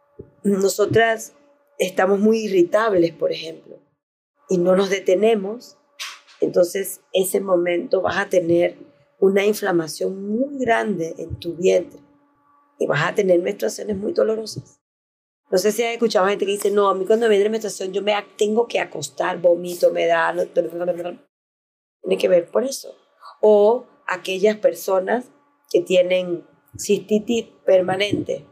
nosotras estamos muy irritables, por ejemplo, y no nos detenemos, entonces ese momento vas a tener una inflamación muy grande en tu vientre y vas a tener menstruaciones muy dolorosas. No sé si has escuchado gente que dice, no, a mí cuando me viene la menstruación yo me tengo que acostar, vomito, me da... No, tiene que ver por eso. O aquellas personas que tienen cistitis permanente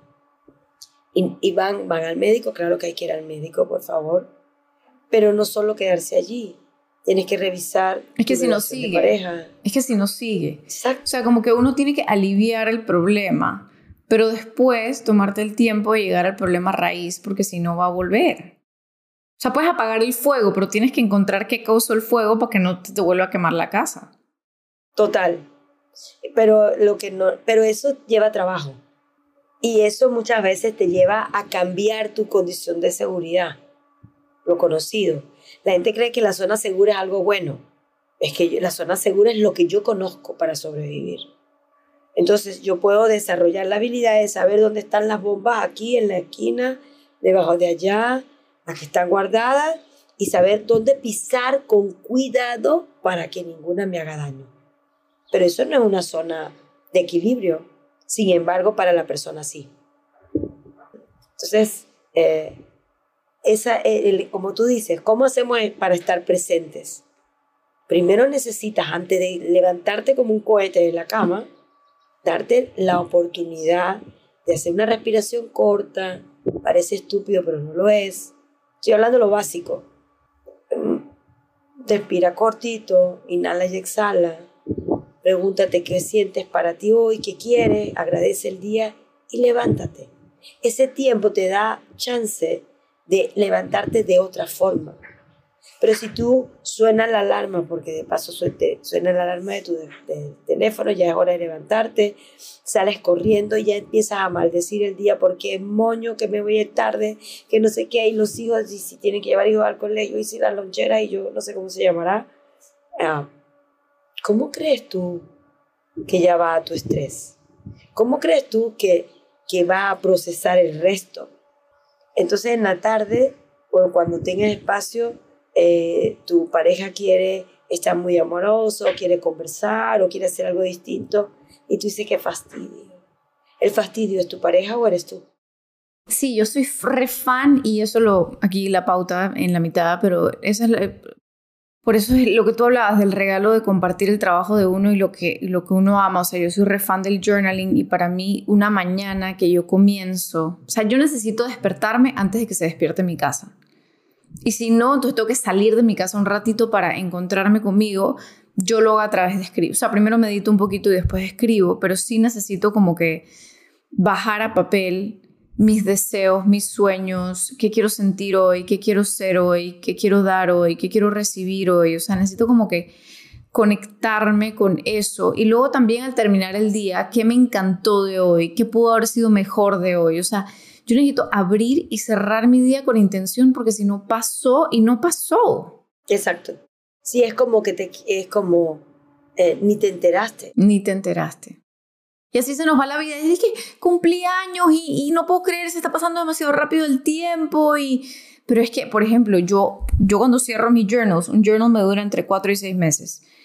y, y van, van al médico, claro que hay que ir al médico, por favor, pero no solo quedarse allí, tienes que revisar es que tu si no relación sigue, de pareja. Es que si no sigue. Exacto. O sea, como que uno tiene que aliviar el problema, pero después tomarte el tiempo de llegar al problema raíz, porque si no va a volver. O sea, puedes apagar el fuego, pero tienes que encontrar qué causó el fuego para que no te, te vuelva a quemar la casa. Total. Pero, lo que no, pero eso lleva trabajo. Y eso muchas veces te lleva a cambiar tu condición de seguridad, lo conocido. La gente cree que la zona segura es algo bueno. Es que yo, la zona segura es lo que yo conozco para sobrevivir. Entonces yo puedo desarrollar la habilidad de saber dónde están las bombas, aquí en la esquina, debajo de allá, las que están guardadas, y saber dónde pisar con cuidado para que ninguna me haga daño. Pero eso no es una zona de equilibrio. Sin embargo, para la persona sí. Entonces, eh, esa, el, como tú dices, ¿cómo hacemos para estar presentes? Primero necesitas, antes de levantarte como un cohete de la cama, darte la oportunidad de hacer una respiración corta. Parece estúpido, pero no lo es. Estoy hablando de lo básico. Respira cortito, inhala y exhala. Pregúntate qué sientes para ti hoy, qué quieres, agradece el día y levántate. Ese tiempo te da chance de levantarte de otra forma. Pero si tú suena la alarma, porque de paso suena la alarma de tu de, de teléfono, ya es hora de levantarte, sales corriendo y ya empiezas a maldecir el día porque moño, que me voy tarde, que no sé qué, y los hijos, y si tienen que llevar hijos al colegio, y si la lonchera, y yo no sé cómo se llamará. Ah, ¿Cómo crees tú que ya va a tu estrés? ¿Cómo crees tú que, que va a procesar el resto? Entonces en la tarde, o cuando tengas espacio, eh, tu pareja quiere estar muy amoroso, quiere conversar o quiere hacer algo distinto, y tú dices, qué fastidio. ¿El fastidio es tu pareja o eres tú? Sí, yo soy re fan, y eso lo, aquí la pauta en la mitad, pero esa es la... Por eso es lo que tú hablabas del regalo de compartir el trabajo de uno y lo que, lo que uno ama. O sea, yo soy re fan del journaling, y para mí una mañana que yo comienzo... O sea, yo necesito despertarme antes de que se despierte mi casa. Y si no, entonces tengo que salir de mi casa un ratito para encontrarme conmigo. Yo lo hago a través de escribir. O sea, primero medito un poquito y después escribo, pero sí necesito como que bajar a papel mis deseos, mis sueños, qué quiero sentir hoy, qué quiero ser hoy, qué quiero dar hoy, qué quiero recibir hoy. O sea, necesito como que conectarme con eso. Y luego también al terminar el día, qué me encantó de hoy, qué pudo haber sido mejor de hoy. O sea, yo necesito abrir y cerrar mi día con intención, porque si no pasó y no pasó. Exacto. Sí, es como que te, es como eh, ni te enteraste. Ni te enteraste. Y así se nos va la vida. Es que cumplí años y, y no puedo creer, se está pasando demasiado rápido el tiempo. Y... Pero es que, por ejemplo, yo, yo cuando cierro mis journals, un journal me dura entre cuatro y seis meses.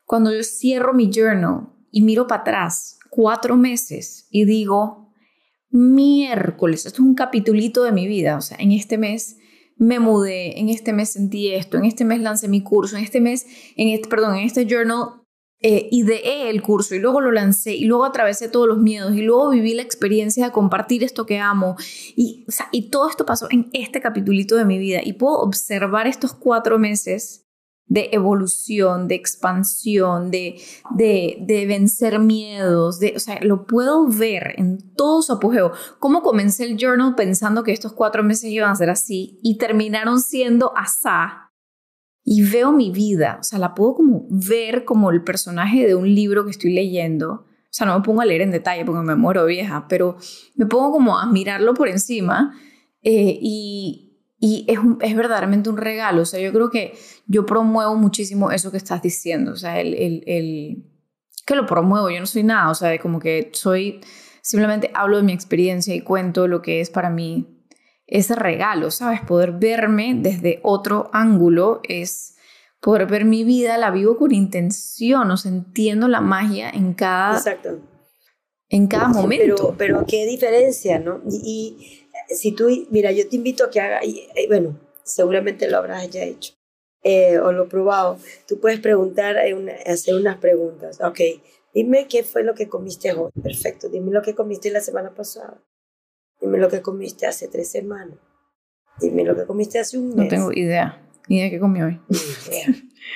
cuando yo cierro mi journal y miro para atrás cuatro meses y digo, miércoles, esto es un capitulito de mi vida, o sea, en este mes me mudé, en este mes sentí esto, en este mes lancé mi curso, en este mes, en este, perdón, en este journal eh, ideé el curso y luego lo lancé y luego atravesé todos los miedos y luego viví la experiencia de compartir esto que amo y, o sea, y todo esto pasó en este capitulito de mi vida y puedo observar estos cuatro meses de evolución, de expansión, de, de, de vencer miedos, de, o sea, lo puedo ver en todo su apogeo. Cómo comencé el journal pensando que estos cuatro meses iban a ser así y terminaron siendo asá. Y veo mi vida, o sea, la puedo como ver como el personaje de un libro que estoy leyendo. O sea, no me pongo a leer en detalle porque me muero vieja, pero me pongo como a mirarlo por encima eh, y... Y es, un, es verdaderamente un regalo. O sea, yo creo que yo promuevo muchísimo eso que estás diciendo. O sea, el, el, el que lo promuevo. Yo no soy nada. O sea, como que soy... Simplemente hablo de mi experiencia y cuento lo que es para mí ese regalo, ¿sabes? Poder verme desde otro ángulo es poder ver mi vida, la vivo con intención. O sea, entiendo la magia en cada... Exacto. En cada momento. Pero, pero qué diferencia, ¿no? Y... y si tú, mira, yo te invito a que hagas, bueno, seguramente lo habrás ya hecho eh, o lo probado. Tú puedes preguntar, hacer unas preguntas. Ok, dime qué fue lo que comiste hoy. Perfecto, dime lo que comiste la semana pasada. Dime lo que comiste hace tres semanas. Dime lo que comiste hace un mes. No tengo idea, ni idea de qué comí hoy. Yeah.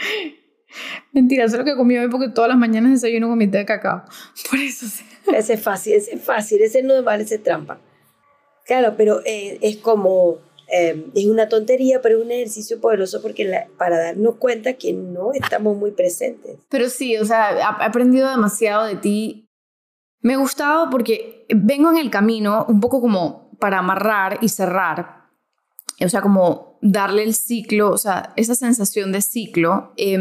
Mentira, eso es lo que comí hoy porque todas las mañanas desayuno con mi té de cacao. Por eso sí. Ese es fácil, ese es fácil, ese no vale, ese trampa. Claro, pero eh, es como, eh, es una tontería, pero es un ejercicio poderoso porque la, para darnos cuenta que no estamos muy presentes. Pero sí, o sea, he aprendido demasiado de ti. Me ha gustado porque vengo en el camino un poco como para amarrar y cerrar. O sea, como darle el ciclo, o sea, esa sensación de ciclo. Eh,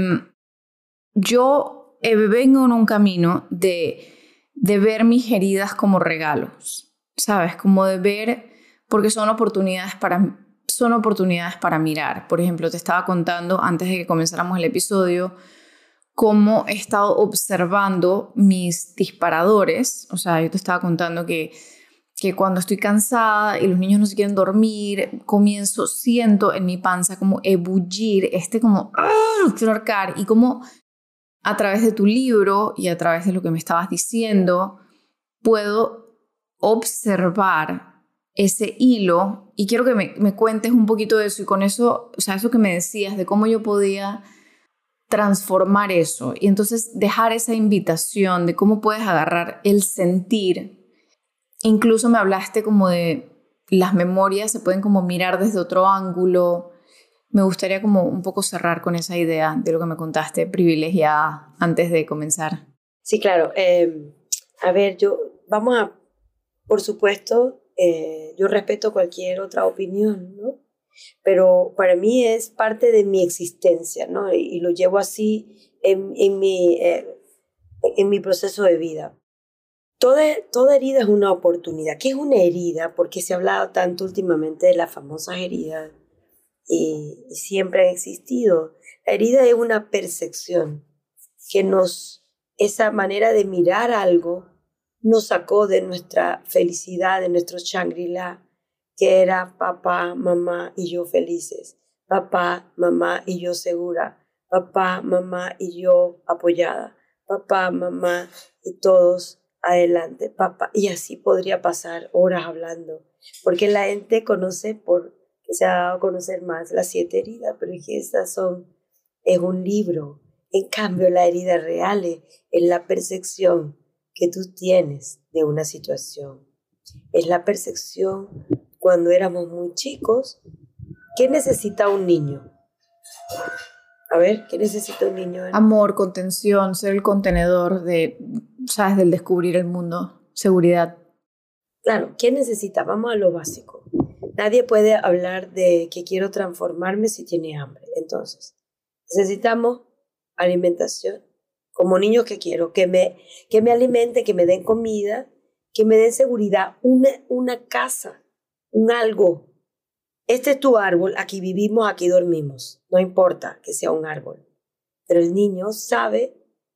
yo eh, vengo en un camino de, de ver mis heridas como regalos. ¿Sabes? Como de ver, porque son oportunidades para, son oportunidades para mirar. Por ejemplo, te estaba contando antes de que comenzáramos el episodio cómo he estado observando mis disparadores. O sea, yo te estaba contando que, que cuando estoy cansada y los niños no se quieren dormir, comienzo, siento en mi panza como ebullir, este como, ¡ah! Quiero arcar. Y como a través de tu libro y a través de lo que me estabas diciendo, puedo observar ese hilo y quiero que me, me cuentes un poquito de eso y con eso, o sea, eso que me decías de cómo yo podía transformar eso y entonces dejar esa invitación de cómo puedes agarrar el sentir. Incluso me hablaste como de las memorias se pueden como mirar desde otro ángulo. Me gustaría como un poco cerrar con esa idea de lo que me contaste privilegiada antes de comenzar. Sí, claro. Eh, a ver, yo, vamos a Por supuesto, eh, yo respeto cualquier otra opinión, ¿no? Pero para mí es parte de mi existencia, ¿no? Y, y lo llevo así en, en, mi, eh, en mi proceso de vida. Toda, toda herida es una oportunidad. ¿Qué es una herida? Porque se ha hablado tanto últimamente de las famosas heridas y, y siempre han existido. La herida es una percepción que nos, esa manera de mirar algo, nos sacó de nuestra felicidad, de nuestro Shangri-La, que era papá, mamá y yo felices, papá, mamá y yo segura, papá, mamá y yo apoyada, papá, mamá y todos adelante, papá. Y así podría pasar horas hablando, porque la gente conoce, por que se ha dado a conocer más, las siete heridas, pero es que estas son, es un libro. En cambio, la herida real es, es la percepción que tú tienes de una situación. Es la percepción cuando éramos muy chicos. ¿Qué necesita un niño? A ver, ¿qué necesita un niño? Amor, contención, ser el contenedor de, ¿sabes? Del descubrir el mundo, seguridad. Claro, ¿qué necesita? Vamos a lo básico. Nadie puede hablar de que quiero transformarme si tiene hambre. Entonces, necesitamos alimentación. Como niño que quiero, que me, que me alimente, que me den comida, que me den seguridad, una, una casa, un algo. Este es tu árbol, aquí vivimos, aquí dormimos. No importa que sea un árbol. Pero el niño sabe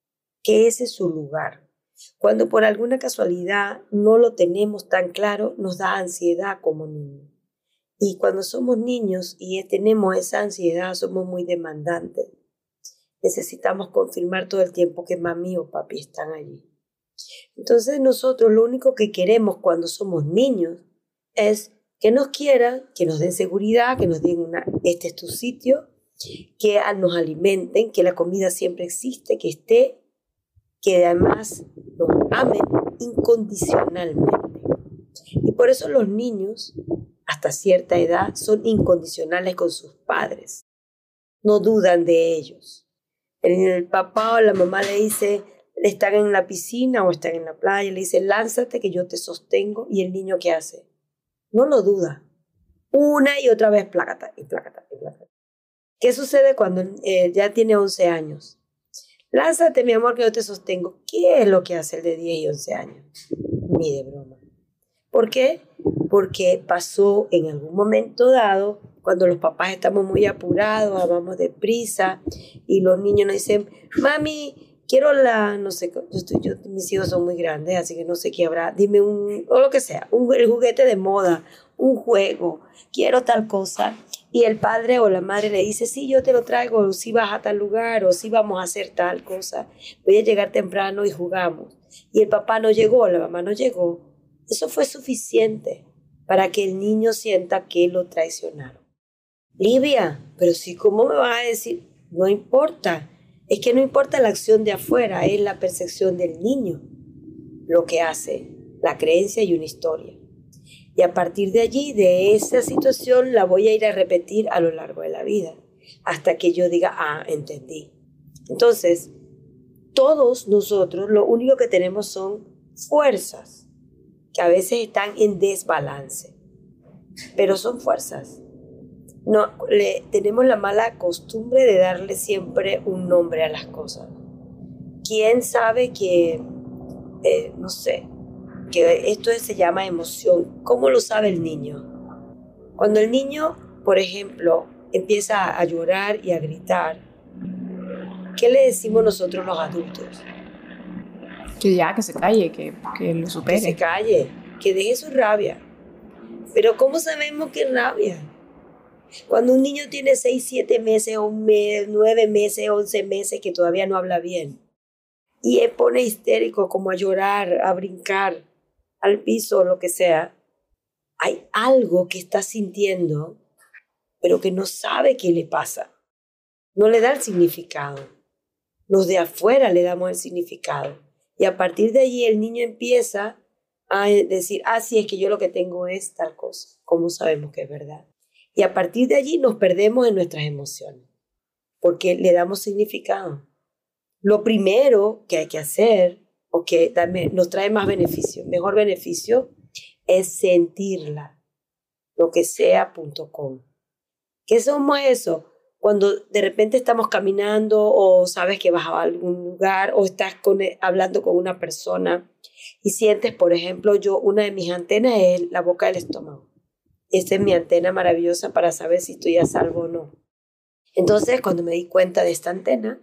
que ese es su lugar. Cuando por alguna casualidad no lo tenemos tan claro, nos da ansiedad como niños. Y cuando somos niños y tenemos esa ansiedad, somos muy demandantes. Necesitamos confirmar todo el tiempo que mami o papi están allí. Entonces nosotros lo único que queremos cuando somos niños es que nos quieran, que nos den seguridad, que nos den una, este es tu sitio, que nos alimenten, que la comida siempre existe, que esté, que además nos amen incondicionalmente. Y por eso los niños, hasta cierta edad, son incondicionales con sus padres. No dudan de ellos. El papá o la mamá le dice, están en la piscina o están en la playa, le dice, lánzate que yo te sostengo. ¿Y el niño qué hace? No lo duda. Una y otra vez, plácata y plácata y plácata. ¿Qué sucede cuando eh, ya tiene once años? Lánzate, mi amor, que yo te sostengo. ¿Qué es lo que hace el de diez y once años? Ni de broma. ¿Por qué? Porque pasó en algún momento dado, cuando los papás estamos muy apurados, vamos deprisa, y los niños nos dicen, mami, quiero la, no sé, yo estoy, yo, mis hijos son muy grandes, así que no sé qué habrá, dime un, o lo que sea, un, el juguete de moda, un juego, quiero tal cosa, y el padre o la madre le dice, sí, yo te lo traigo, o si vas a tal lugar, o si vamos a hacer tal cosa, voy a llegar temprano y jugamos, y el papá no llegó, la mamá no llegó. Eso fue suficiente para que el niño sienta que lo traicionaron. Livia, pero sí, ¿cómo me vas a decir? No importa. Es que no importa la acción de afuera, es la percepción del niño lo que hace, la creencia y una historia. Y a partir de allí, de esa situación, la voy a ir a repetir a lo largo de la vida, hasta que yo diga, ah, entendí. Entonces, todos nosotros lo único que tenemos son fuerzas, que a veces están en desbalance, pero son fuerzas. No, le, tenemos la mala costumbre de darle siempre un nombre a las cosas. ¿Quién sabe que, eh, no sé, que esto se llama emoción? ¿Cómo lo sabe el niño? Cuando el niño, por ejemplo, empieza a llorar y a gritar, ¿qué le decimos nosotros los adultos? Que ya, que se calle, que, que lo supere. Que se calle, que deje su rabia. Pero ¿cómo sabemos que es rabia? Cuando un niño tiene seis, siete meses, un mes, nueve meses, once meses, que todavía no habla bien, y él pone histérico como a llorar, a brincar al piso o lo que sea, hay algo que está sintiendo, pero que no sabe qué le pasa. No le da el significado. Los de afuera le damos el significado. Y a partir de allí el niño empieza a decir, ah, sí, es que yo lo que tengo es tal cosa. ¿Cómo sabemos que es verdad? Y a partir de allí nos perdemos en nuestras emociones, porque le damos significado. Lo primero que hay que hacer, o que también nos trae más beneficio, mejor beneficio, es sentirla, lo que sea punto com. ¿Qué somos eso? Cuando de repente estamos caminando o sabes que vas a algún lugar o estás con, hablando con una persona y sientes, por ejemplo, yo, una de mis antenas es la boca del estómago. Esta es mi antena maravillosa para saber si estoy a salvo o no. Entonces, cuando me di cuenta de esta antena,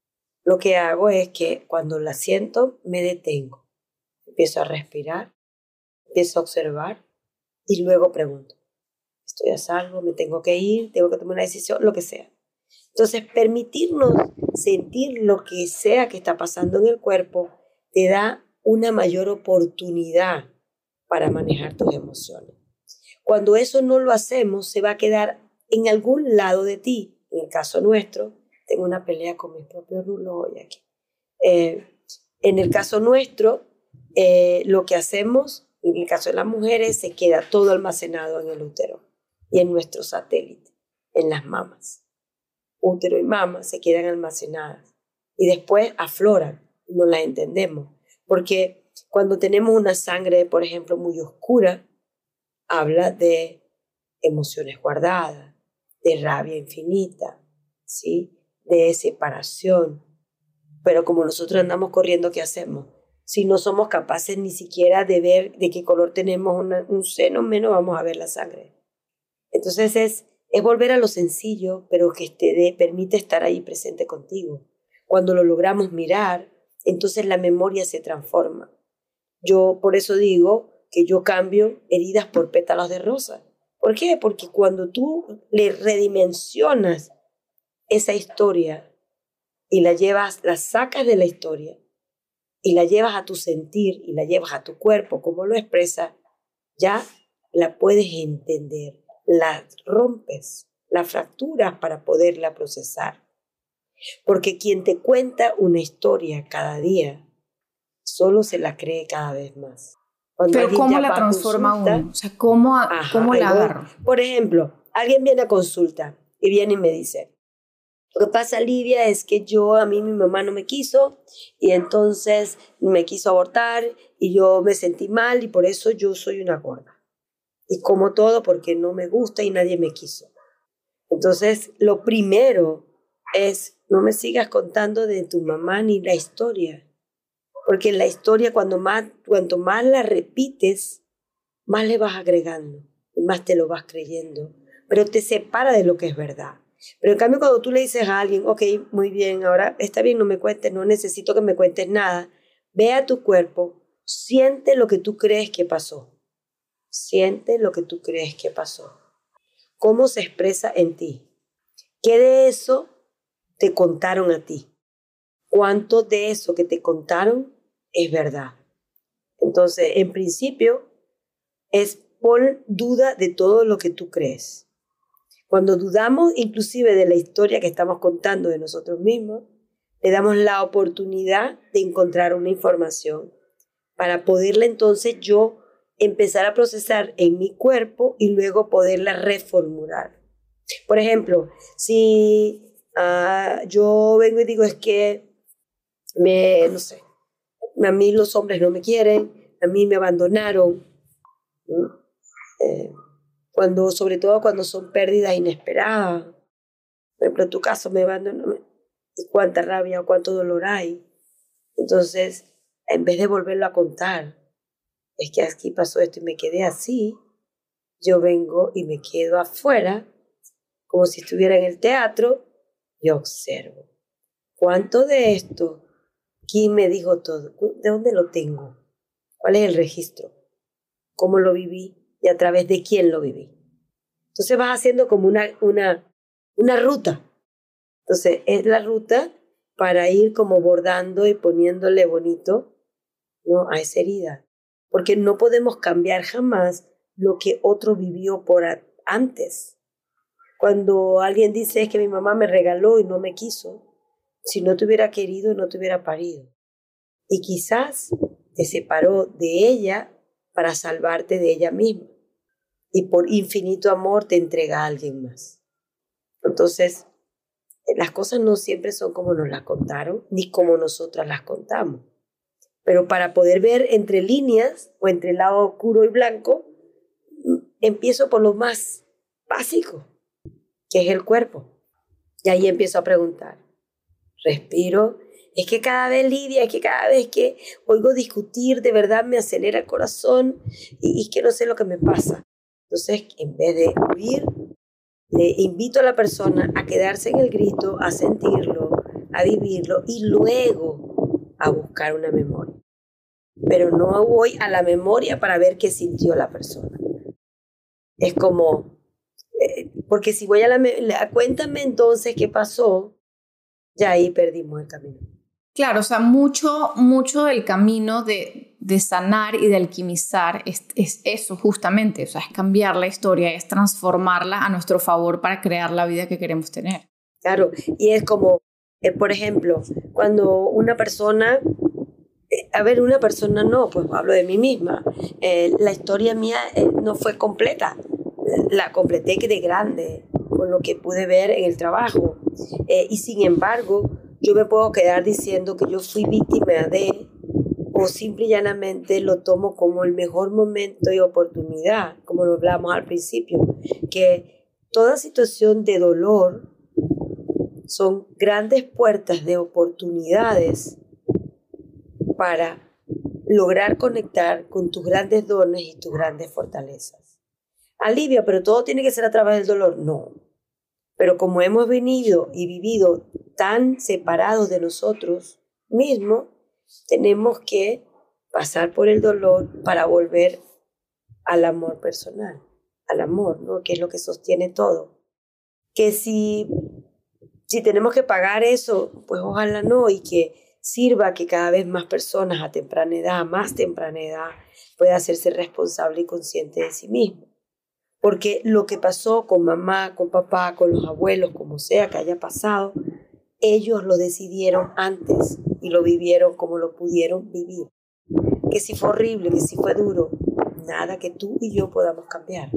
lo que hago es que cuando la siento, me detengo. Empiezo a respirar, empiezo a observar y luego pregunto, ¿estoy a salvo? ¿Me tengo que ir? ¿Tengo que tomar una decisión? Lo que sea. Entonces, permitirnos sentir lo que sea que está pasando en el cuerpo te da una mayor oportunidad para manejar tus emociones. Cuando eso no lo hacemos, se va a quedar en algún lado de ti. En el caso nuestro, tengo una pelea con mis propios rulos hoy aquí. Eh, en el caso nuestro, eh, lo que hacemos, en el caso de las mujeres, se queda todo almacenado en el útero y en nuestro satélite, en las mamas. Útero y mama se quedan almacenadas y después afloran, no las entendemos. Porque cuando tenemos una sangre, por ejemplo, muy oscura, habla de emociones guardadas, de rabia infinita, ¿sí? De separación. Pero como nosotros andamos corriendo, ¿qué hacemos? Si no somos capaces ni siquiera de ver de qué color tenemos una, un seno, menos vamos a ver la sangre. Entonces es, es volver a lo sencillo, pero que te dé, permite estar ahí presente contigo. Cuando lo logramos mirar, entonces la memoria se transforma. Yo por eso digo que yo cambio heridas por pétalos de rosa. ¿Por qué? Porque cuando tú le redimensionas esa historia y la llevas, la sacas de la historia y la llevas a tu sentir y la llevas a tu cuerpo, como lo expresa, ya la puedes entender, la rompes, la fracturas para poderla procesar. Porque quien te cuenta una historia cada día, solo se la cree cada vez más. Cuando Pero ¿cómo la transforma consulta, uno? O sea, ¿cómo, ajá, ¿cómo la agarro? Por ejemplo, alguien viene a consulta y viene y me dice, lo que pasa, Lidia, es que yo, a mí mi mamá no me quiso y entonces me quiso abortar y yo me sentí mal y por eso yo soy una gorda. Y como todo porque no me gusta y nadie me quiso. Entonces, lo primero es, no me sigas contando de tu mamá ni la historia. Porque la historia, cuando más, cuanto más la repites, más le vas agregando y más te lo vas creyendo. Pero te separa de lo que es verdad. Pero en cambio, cuando tú le dices a alguien, ok, muy bien, ahora está bien, no me cuentes, no necesito que me cuentes nada. Ve a tu cuerpo, siente lo que tú crees que pasó. Siente lo que tú crees que pasó. ¿Cómo se expresa en ti? ¿Qué de eso te contaron a ti? ¿Cuánto de eso que te contaron es verdad? Entonces, en principio, es pon duda de todo lo que tú crees. Cuando dudamos inclusive de la historia que estamos contando de nosotros mismos, le damos la oportunidad de encontrar una información para poderla entonces yo empezar a procesar en mi cuerpo y luego poderla reformular. Por ejemplo, si uh, yo vengo y digo es que me, no sé, a mí los hombres no me quieren, a mí me abandonaron, ¿no? Eh, cuando, sobre todo cuando son pérdidas inesperadas. Por ejemplo, en tu caso me abandonó, y cuánta rabia o cuánto dolor hay. Entonces, en vez de volverlo a contar, es que aquí pasó esto y me quedé así, yo vengo y me quedo afuera, como si estuviera en el teatro, y observo. ¿Cuánto de esto? ¿Quién me dijo todo? ¿De dónde lo tengo? ¿Cuál es el registro? ¿Cómo lo viví? ¿Y a través de quién lo viví? Entonces vas haciendo como una, una, una ruta. Entonces es la ruta para ir como bordando y poniéndole bonito, ¿no?, a esa herida. Porque no podemos cambiar jamás lo que otro vivió por a, antes. Cuando alguien dice es que mi mamá me regaló y no me quiso, si no te hubiera querido, no te hubiera parido. Y quizás te separó de ella para salvarte de ella misma. Y por infinito amor te entrega a alguien más. Entonces, las cosas no siempre son como nos las contaron, ni como nosotras las contamos. Pero para poder ver entre líneas o entre el lado oscuro y blanco, empiezo por lo más básico, que es el cuerpo. Y ahí empiezo a preguntar. Respiro. Es que cada vez, Lidia, es que cada vez que oigo discutir, de verdad me acelera el corazón y, y que no sé lo que me pasa. Entonces, en vez de huir, le invito a la persona a quedarse en el grito, a sentirlo, a vivirlo y luego a buscar una memoria. Pero no voy a la memoria para ver qué sintió la persona. Es como, eh, porque si voy a la, la, cuéntame entonces qué pasó, ya ahí perdimos el camino. Claro, o sea, mucho, mucho del camino de, de sanar y de alquimizar es, es eso justamente, o sea, es cambiar la historia, es transformarla a nuestro favor para crear la vida que queremos tener. Claro, y es como, eh, por ejemplo, cuando una persona, eh, a ver, una persona no, pues hablo de mí misma, eh, la historia mía eh, no fue completa, la completé de grande, con lo que pude ver en el trabajo, eh, y sin embargo, yo me puedo quedar diciendo que yo fui víctima de, o simple y llanamente lo tomo como el mejor momento y oportunidad, como lo hablamos al principio, que toda situación de dolor son grandes puertas de oportunidades para lograr conectar con tus grandes dones y tus grandes fortalezas. Alivia, pero todo tiene que ser a través del dolor. No. Pero como hemos venido y vivido tan separados de nosotros mismos, tenemos que pasar por el dolor para volver al amor personal, al amor, ¿no? Que es lo que sostiene todo. Que si, si tenemos que pagar eso, pues ojalá no, y que sirva que cada vez más personas a temprana edad, a más temprana edad, pueda hacerse responsable y consciente de sí mismo. Porque lo que pasó con mamá, con papá, con los abuelos, como sea que haya pasado, ellos lo decidieron antes y lo vivieron como lo pudieron vivir. Que si fue horrible, que si fue duro, nada que tú y yo podamos cambiar.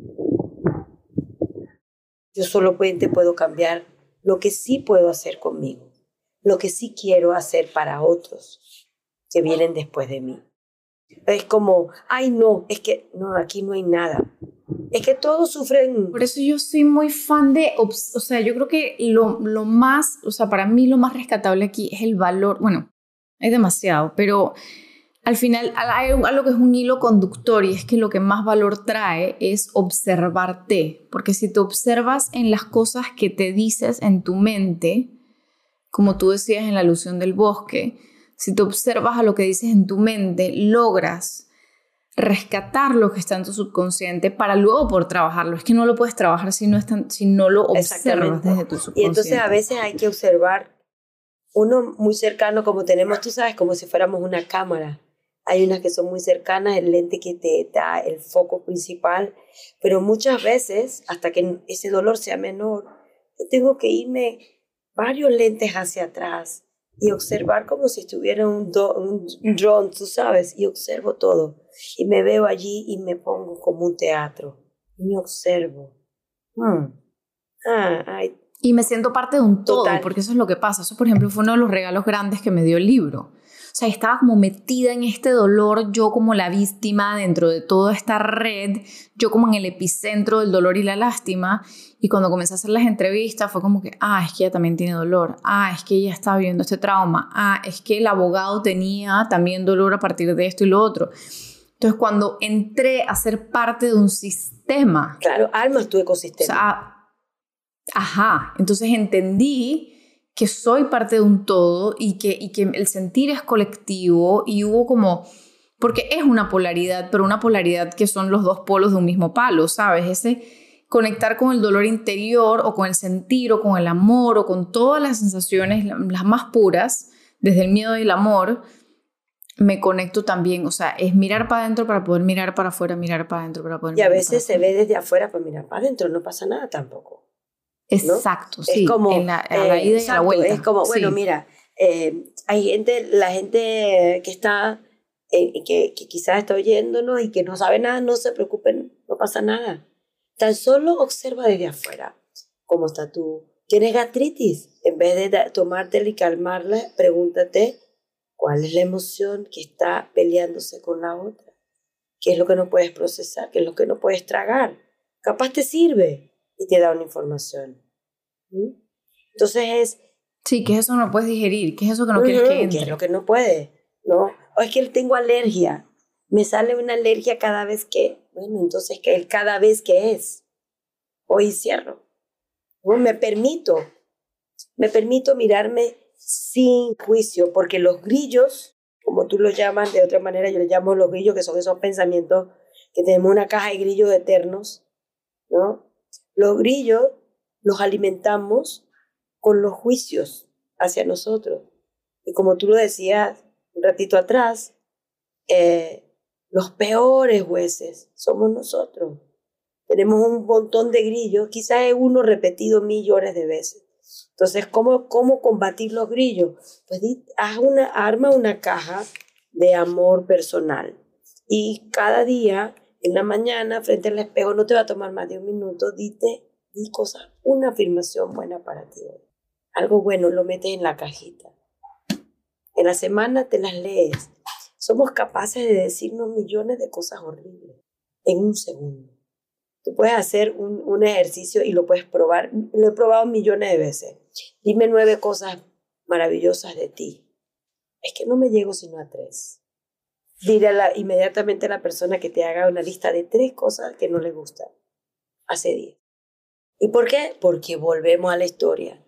Yo solamente puedo cambiar lo que sí puedo hacer conmigo, lo que sí quiero hacer para otros que vienen después de mí. Es como, ay no, es que no, aquí no hay nada. Es que todos sufren. Por eso yo soy muy fan de, o sea, yo creo que lo, lo más, o sea, para mí lo más rescatable aquí es el valor. Bueno, es demasiado, pero al final hay algo que es un hilo conductor y es que lo que más valor trae es observarte. Porque si te observas en las cosas que te dices en tu mente, como tú decías en la alusión del bosque, si te observas a lo que dices en tu mente, logras rescatar lo que está en tu subconsciente para luego poder trabajarlo. Es que no lo puedes trabajar si no, están, si no lo observas desde tu subconsciente. Y entonces a veces hay que observar uno muy cercano, como tenemos, tú sabes, como si fuéramos una cámara. Hay unas que son muy cercanas, el lente que te da el foco principal, pero muchas veces, hasta que ese dolor sea menor, yo tengo que irme varios lentes hacia atrás y observar como si estuviera un, do, un, un drone, tú sabes, y observo todo. Y me veo allí y me pongo como un teatro. Y me observo. Hmm. Ah, ay. Y me siento parte de un todo, Total. Porque eso es lo que pasa. Eso, por ejemplo, fue uno de los regalos grandes que me dio el libro. O sea, estaba como metida en este dolor, yo como la víctima dentro de toda esta red, yo como en el epicentro del dolor y la lástima. Y cuando comencé a hacer las entrevistas fue como que, ah, es que ella también tiene dolor. Ah, es que ella está viviendo este trauma. Ah, es que el abogado tenía también dolor a partir de esto y lo otro. Entonces, cuando entré a ser parte de un sistema... Claro, armas tu ecosistema. O sea, ajá, entonces entendí que soy parte de un todo y que, y que el sentir es colectivo y hubo como... Porque es una polaridad, pero una polaridad que son los dos polos de un mismo palo, ¿sabes? Ese conectar con el dolor interior o con el sentir o con el amor o con todas las sensaciones, las más puras, desde el miedo y el amor, me conecto también. O sea, es mirar para adentro para poder mirar para afuera, mirar para adentro para poder y mirar para a veces se afuera. ve desde afuera para mirar para adentro, no pasa nada tampoco. Exacto, ¿no? sí, es como, en la, a la eh, ida y exacto, a la vuelta. Es como, bueno, sí. mira, eh, hay gente, la gente que está, eh, que, que quizás está oyéndonos y que no sabe nada, no se preocupen, no pasa nada. Tan solo observa desde afuera cómo está tú. ¿Tienes gastritis? En vez de da, tomártela y calmarla, pregúntate cuál es la emoción que está peleándose con la otra. ¿Qué es lo que no puedes procesar? ¿Qué es lo que no puedes tragar? Capaz te sirve y te da una información. ¿Mm? Entonces es... Sí, ¿qué es eso que no puedes digerir? ¿Qué es eso que no uh-huh, quieres que entre? ¿Qué es lo que no puede? ¿No? O es que tengo alergia. Me sale una alergia cada vez que... Bueno, entonces, ¿qué el cada vez que es? Hoy cierro. ¿No? Me permito. Me permito mirarme sin juicio, porque los grillos, como tú los llamas, de otra manera yo les llamo los grillos, que son esos pensamientos que tenemos una caja de grillos eternos, ¿no? Los grillos los alimentamos con los juicios hacia nosotros. Y como tú lo decías un ratito atrás, eh, los peores jueces somos nosotros. Tenemos un montón de grillos, quizás es uno repetido millones de veces. Entonces, ¿cómo, cómo combatir los grillos? Pues di, haz una, arma una caja de amor personal. Y cada día, en la mañana, frente al espejo, no te va a tomar más de un minuto, dite, di cosas, una afirmación buena para ti hoy. Algo bueno, lo metes en la cajita. En la semana te las lees. Somos capaces de decirnos millones de cosas horribles en un segundo. Tú puedes hacer un, un ejercicio y lo puedes probar. Lo he probado millones de veces. Dime nueve cosas maravillosas de ti. Es que no me llego sino a tres. Dile a la, inmediatamente a la persona que te haga una lista de tres cosas que no le gustan. Hace diez. ¿Y por qué? Porque volvemos a la historia.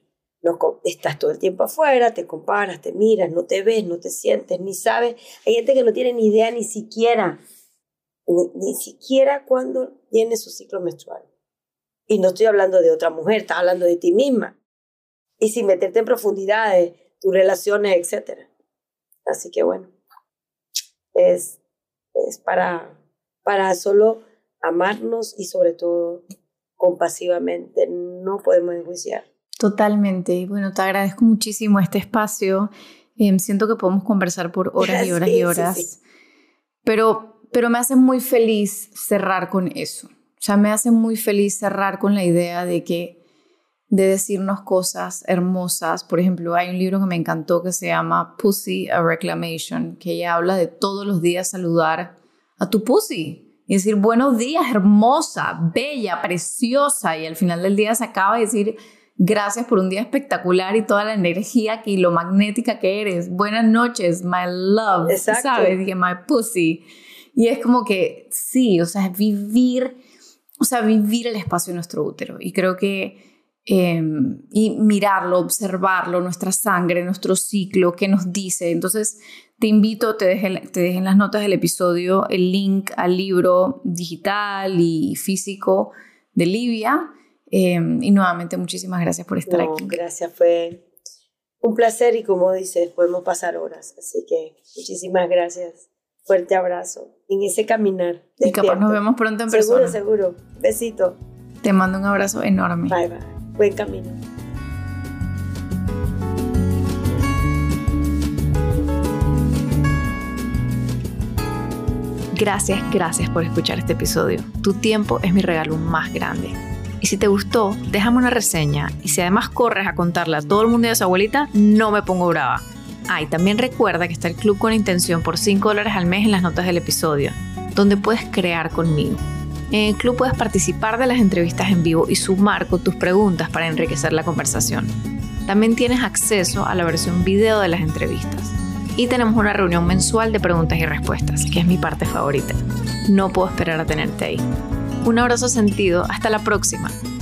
no, estás todo el tiempo afuera, te comparas, te miras, no te ves, no te sientes, ni sabes. Hay gente que no tiene ni idea ni siquiera, ni, ni siquiera cuando viene su ciclo menstrual. Y no estoy hablando de otra mujer, estás hablando de ti misma. Y sin meterte en profundidades, tus relaciones, etcétera. Así que bueno, es, es para, para solo amarnos y sobre todo compasivamente. No podemos enjuiciar. Totalmente. Bueno, te agradezco muchísimo este espacio. Eh, siento que podemos conversar por horas y horas sí, y horas. Sí, sí. Pero, pero me hace muy feliz cerrar con eso. O sea, me hace muy feliz cerrar con la idea de que, de decirnos cosas hermosas. Por ejemplo, hay un libro que me encantó que se llama Pussy, a Reclamation, que ella habla de todos los días saludar a tu pussy y decir buenos días, hermosa, bella, preciosa, y al final del día se acaba de decir gracias por un día espectacular y toda la energía que, y lo magnética que eres. Buenas noches, my love. Exacto. ¿Sabes? Dije, my pussy. Y es como que sí, o sea, vivir, o sea, vivir el espacio de nuestro útero. Y creo que eh, y mirarlo, observarlo, nuestra sangre, nuestro ciclo, qué nos dice. Entonces, te invito, te dejé, te dejé en las notas del episodio el link al libro digital y físico de Livia. Eh, y nuevamente muchísimas gracias por estar no, aquí. Gracias, fue un placer y como dices, podemos pasar horas, así que muchísimas gracias, fuerte abrazo en ese caminar. Despierto. Y capaz nos vemos pronto en persona. Seguro, seguro, besito. Te mando un abrazo enorme. Bye bye, buen camino. Gracias, gracias por escuchar este episodio. Tu tiempo es mi regalo más grande. Y si te gustó, déjame una reseña. Y si además corres a contarle a todo el mundo y a su abuelita, no me pongo brava. Ah, y también recuerda que está el Club con Intención por cinco dólares al mes en las notas del episodio, donde puedes crear conmigo. En el club puedes participar de las entrevistas en vivo y sumar con tus preguntas para enriquecer la conversación. También tienes acceso a la versión video de las entrevistas. Y tenemos una reunión mensual de preguntas y respuestas, que es mi parte favorita. No puedo esperar a tenerte ahí. Un abrazo sentido. Hasta la próxima.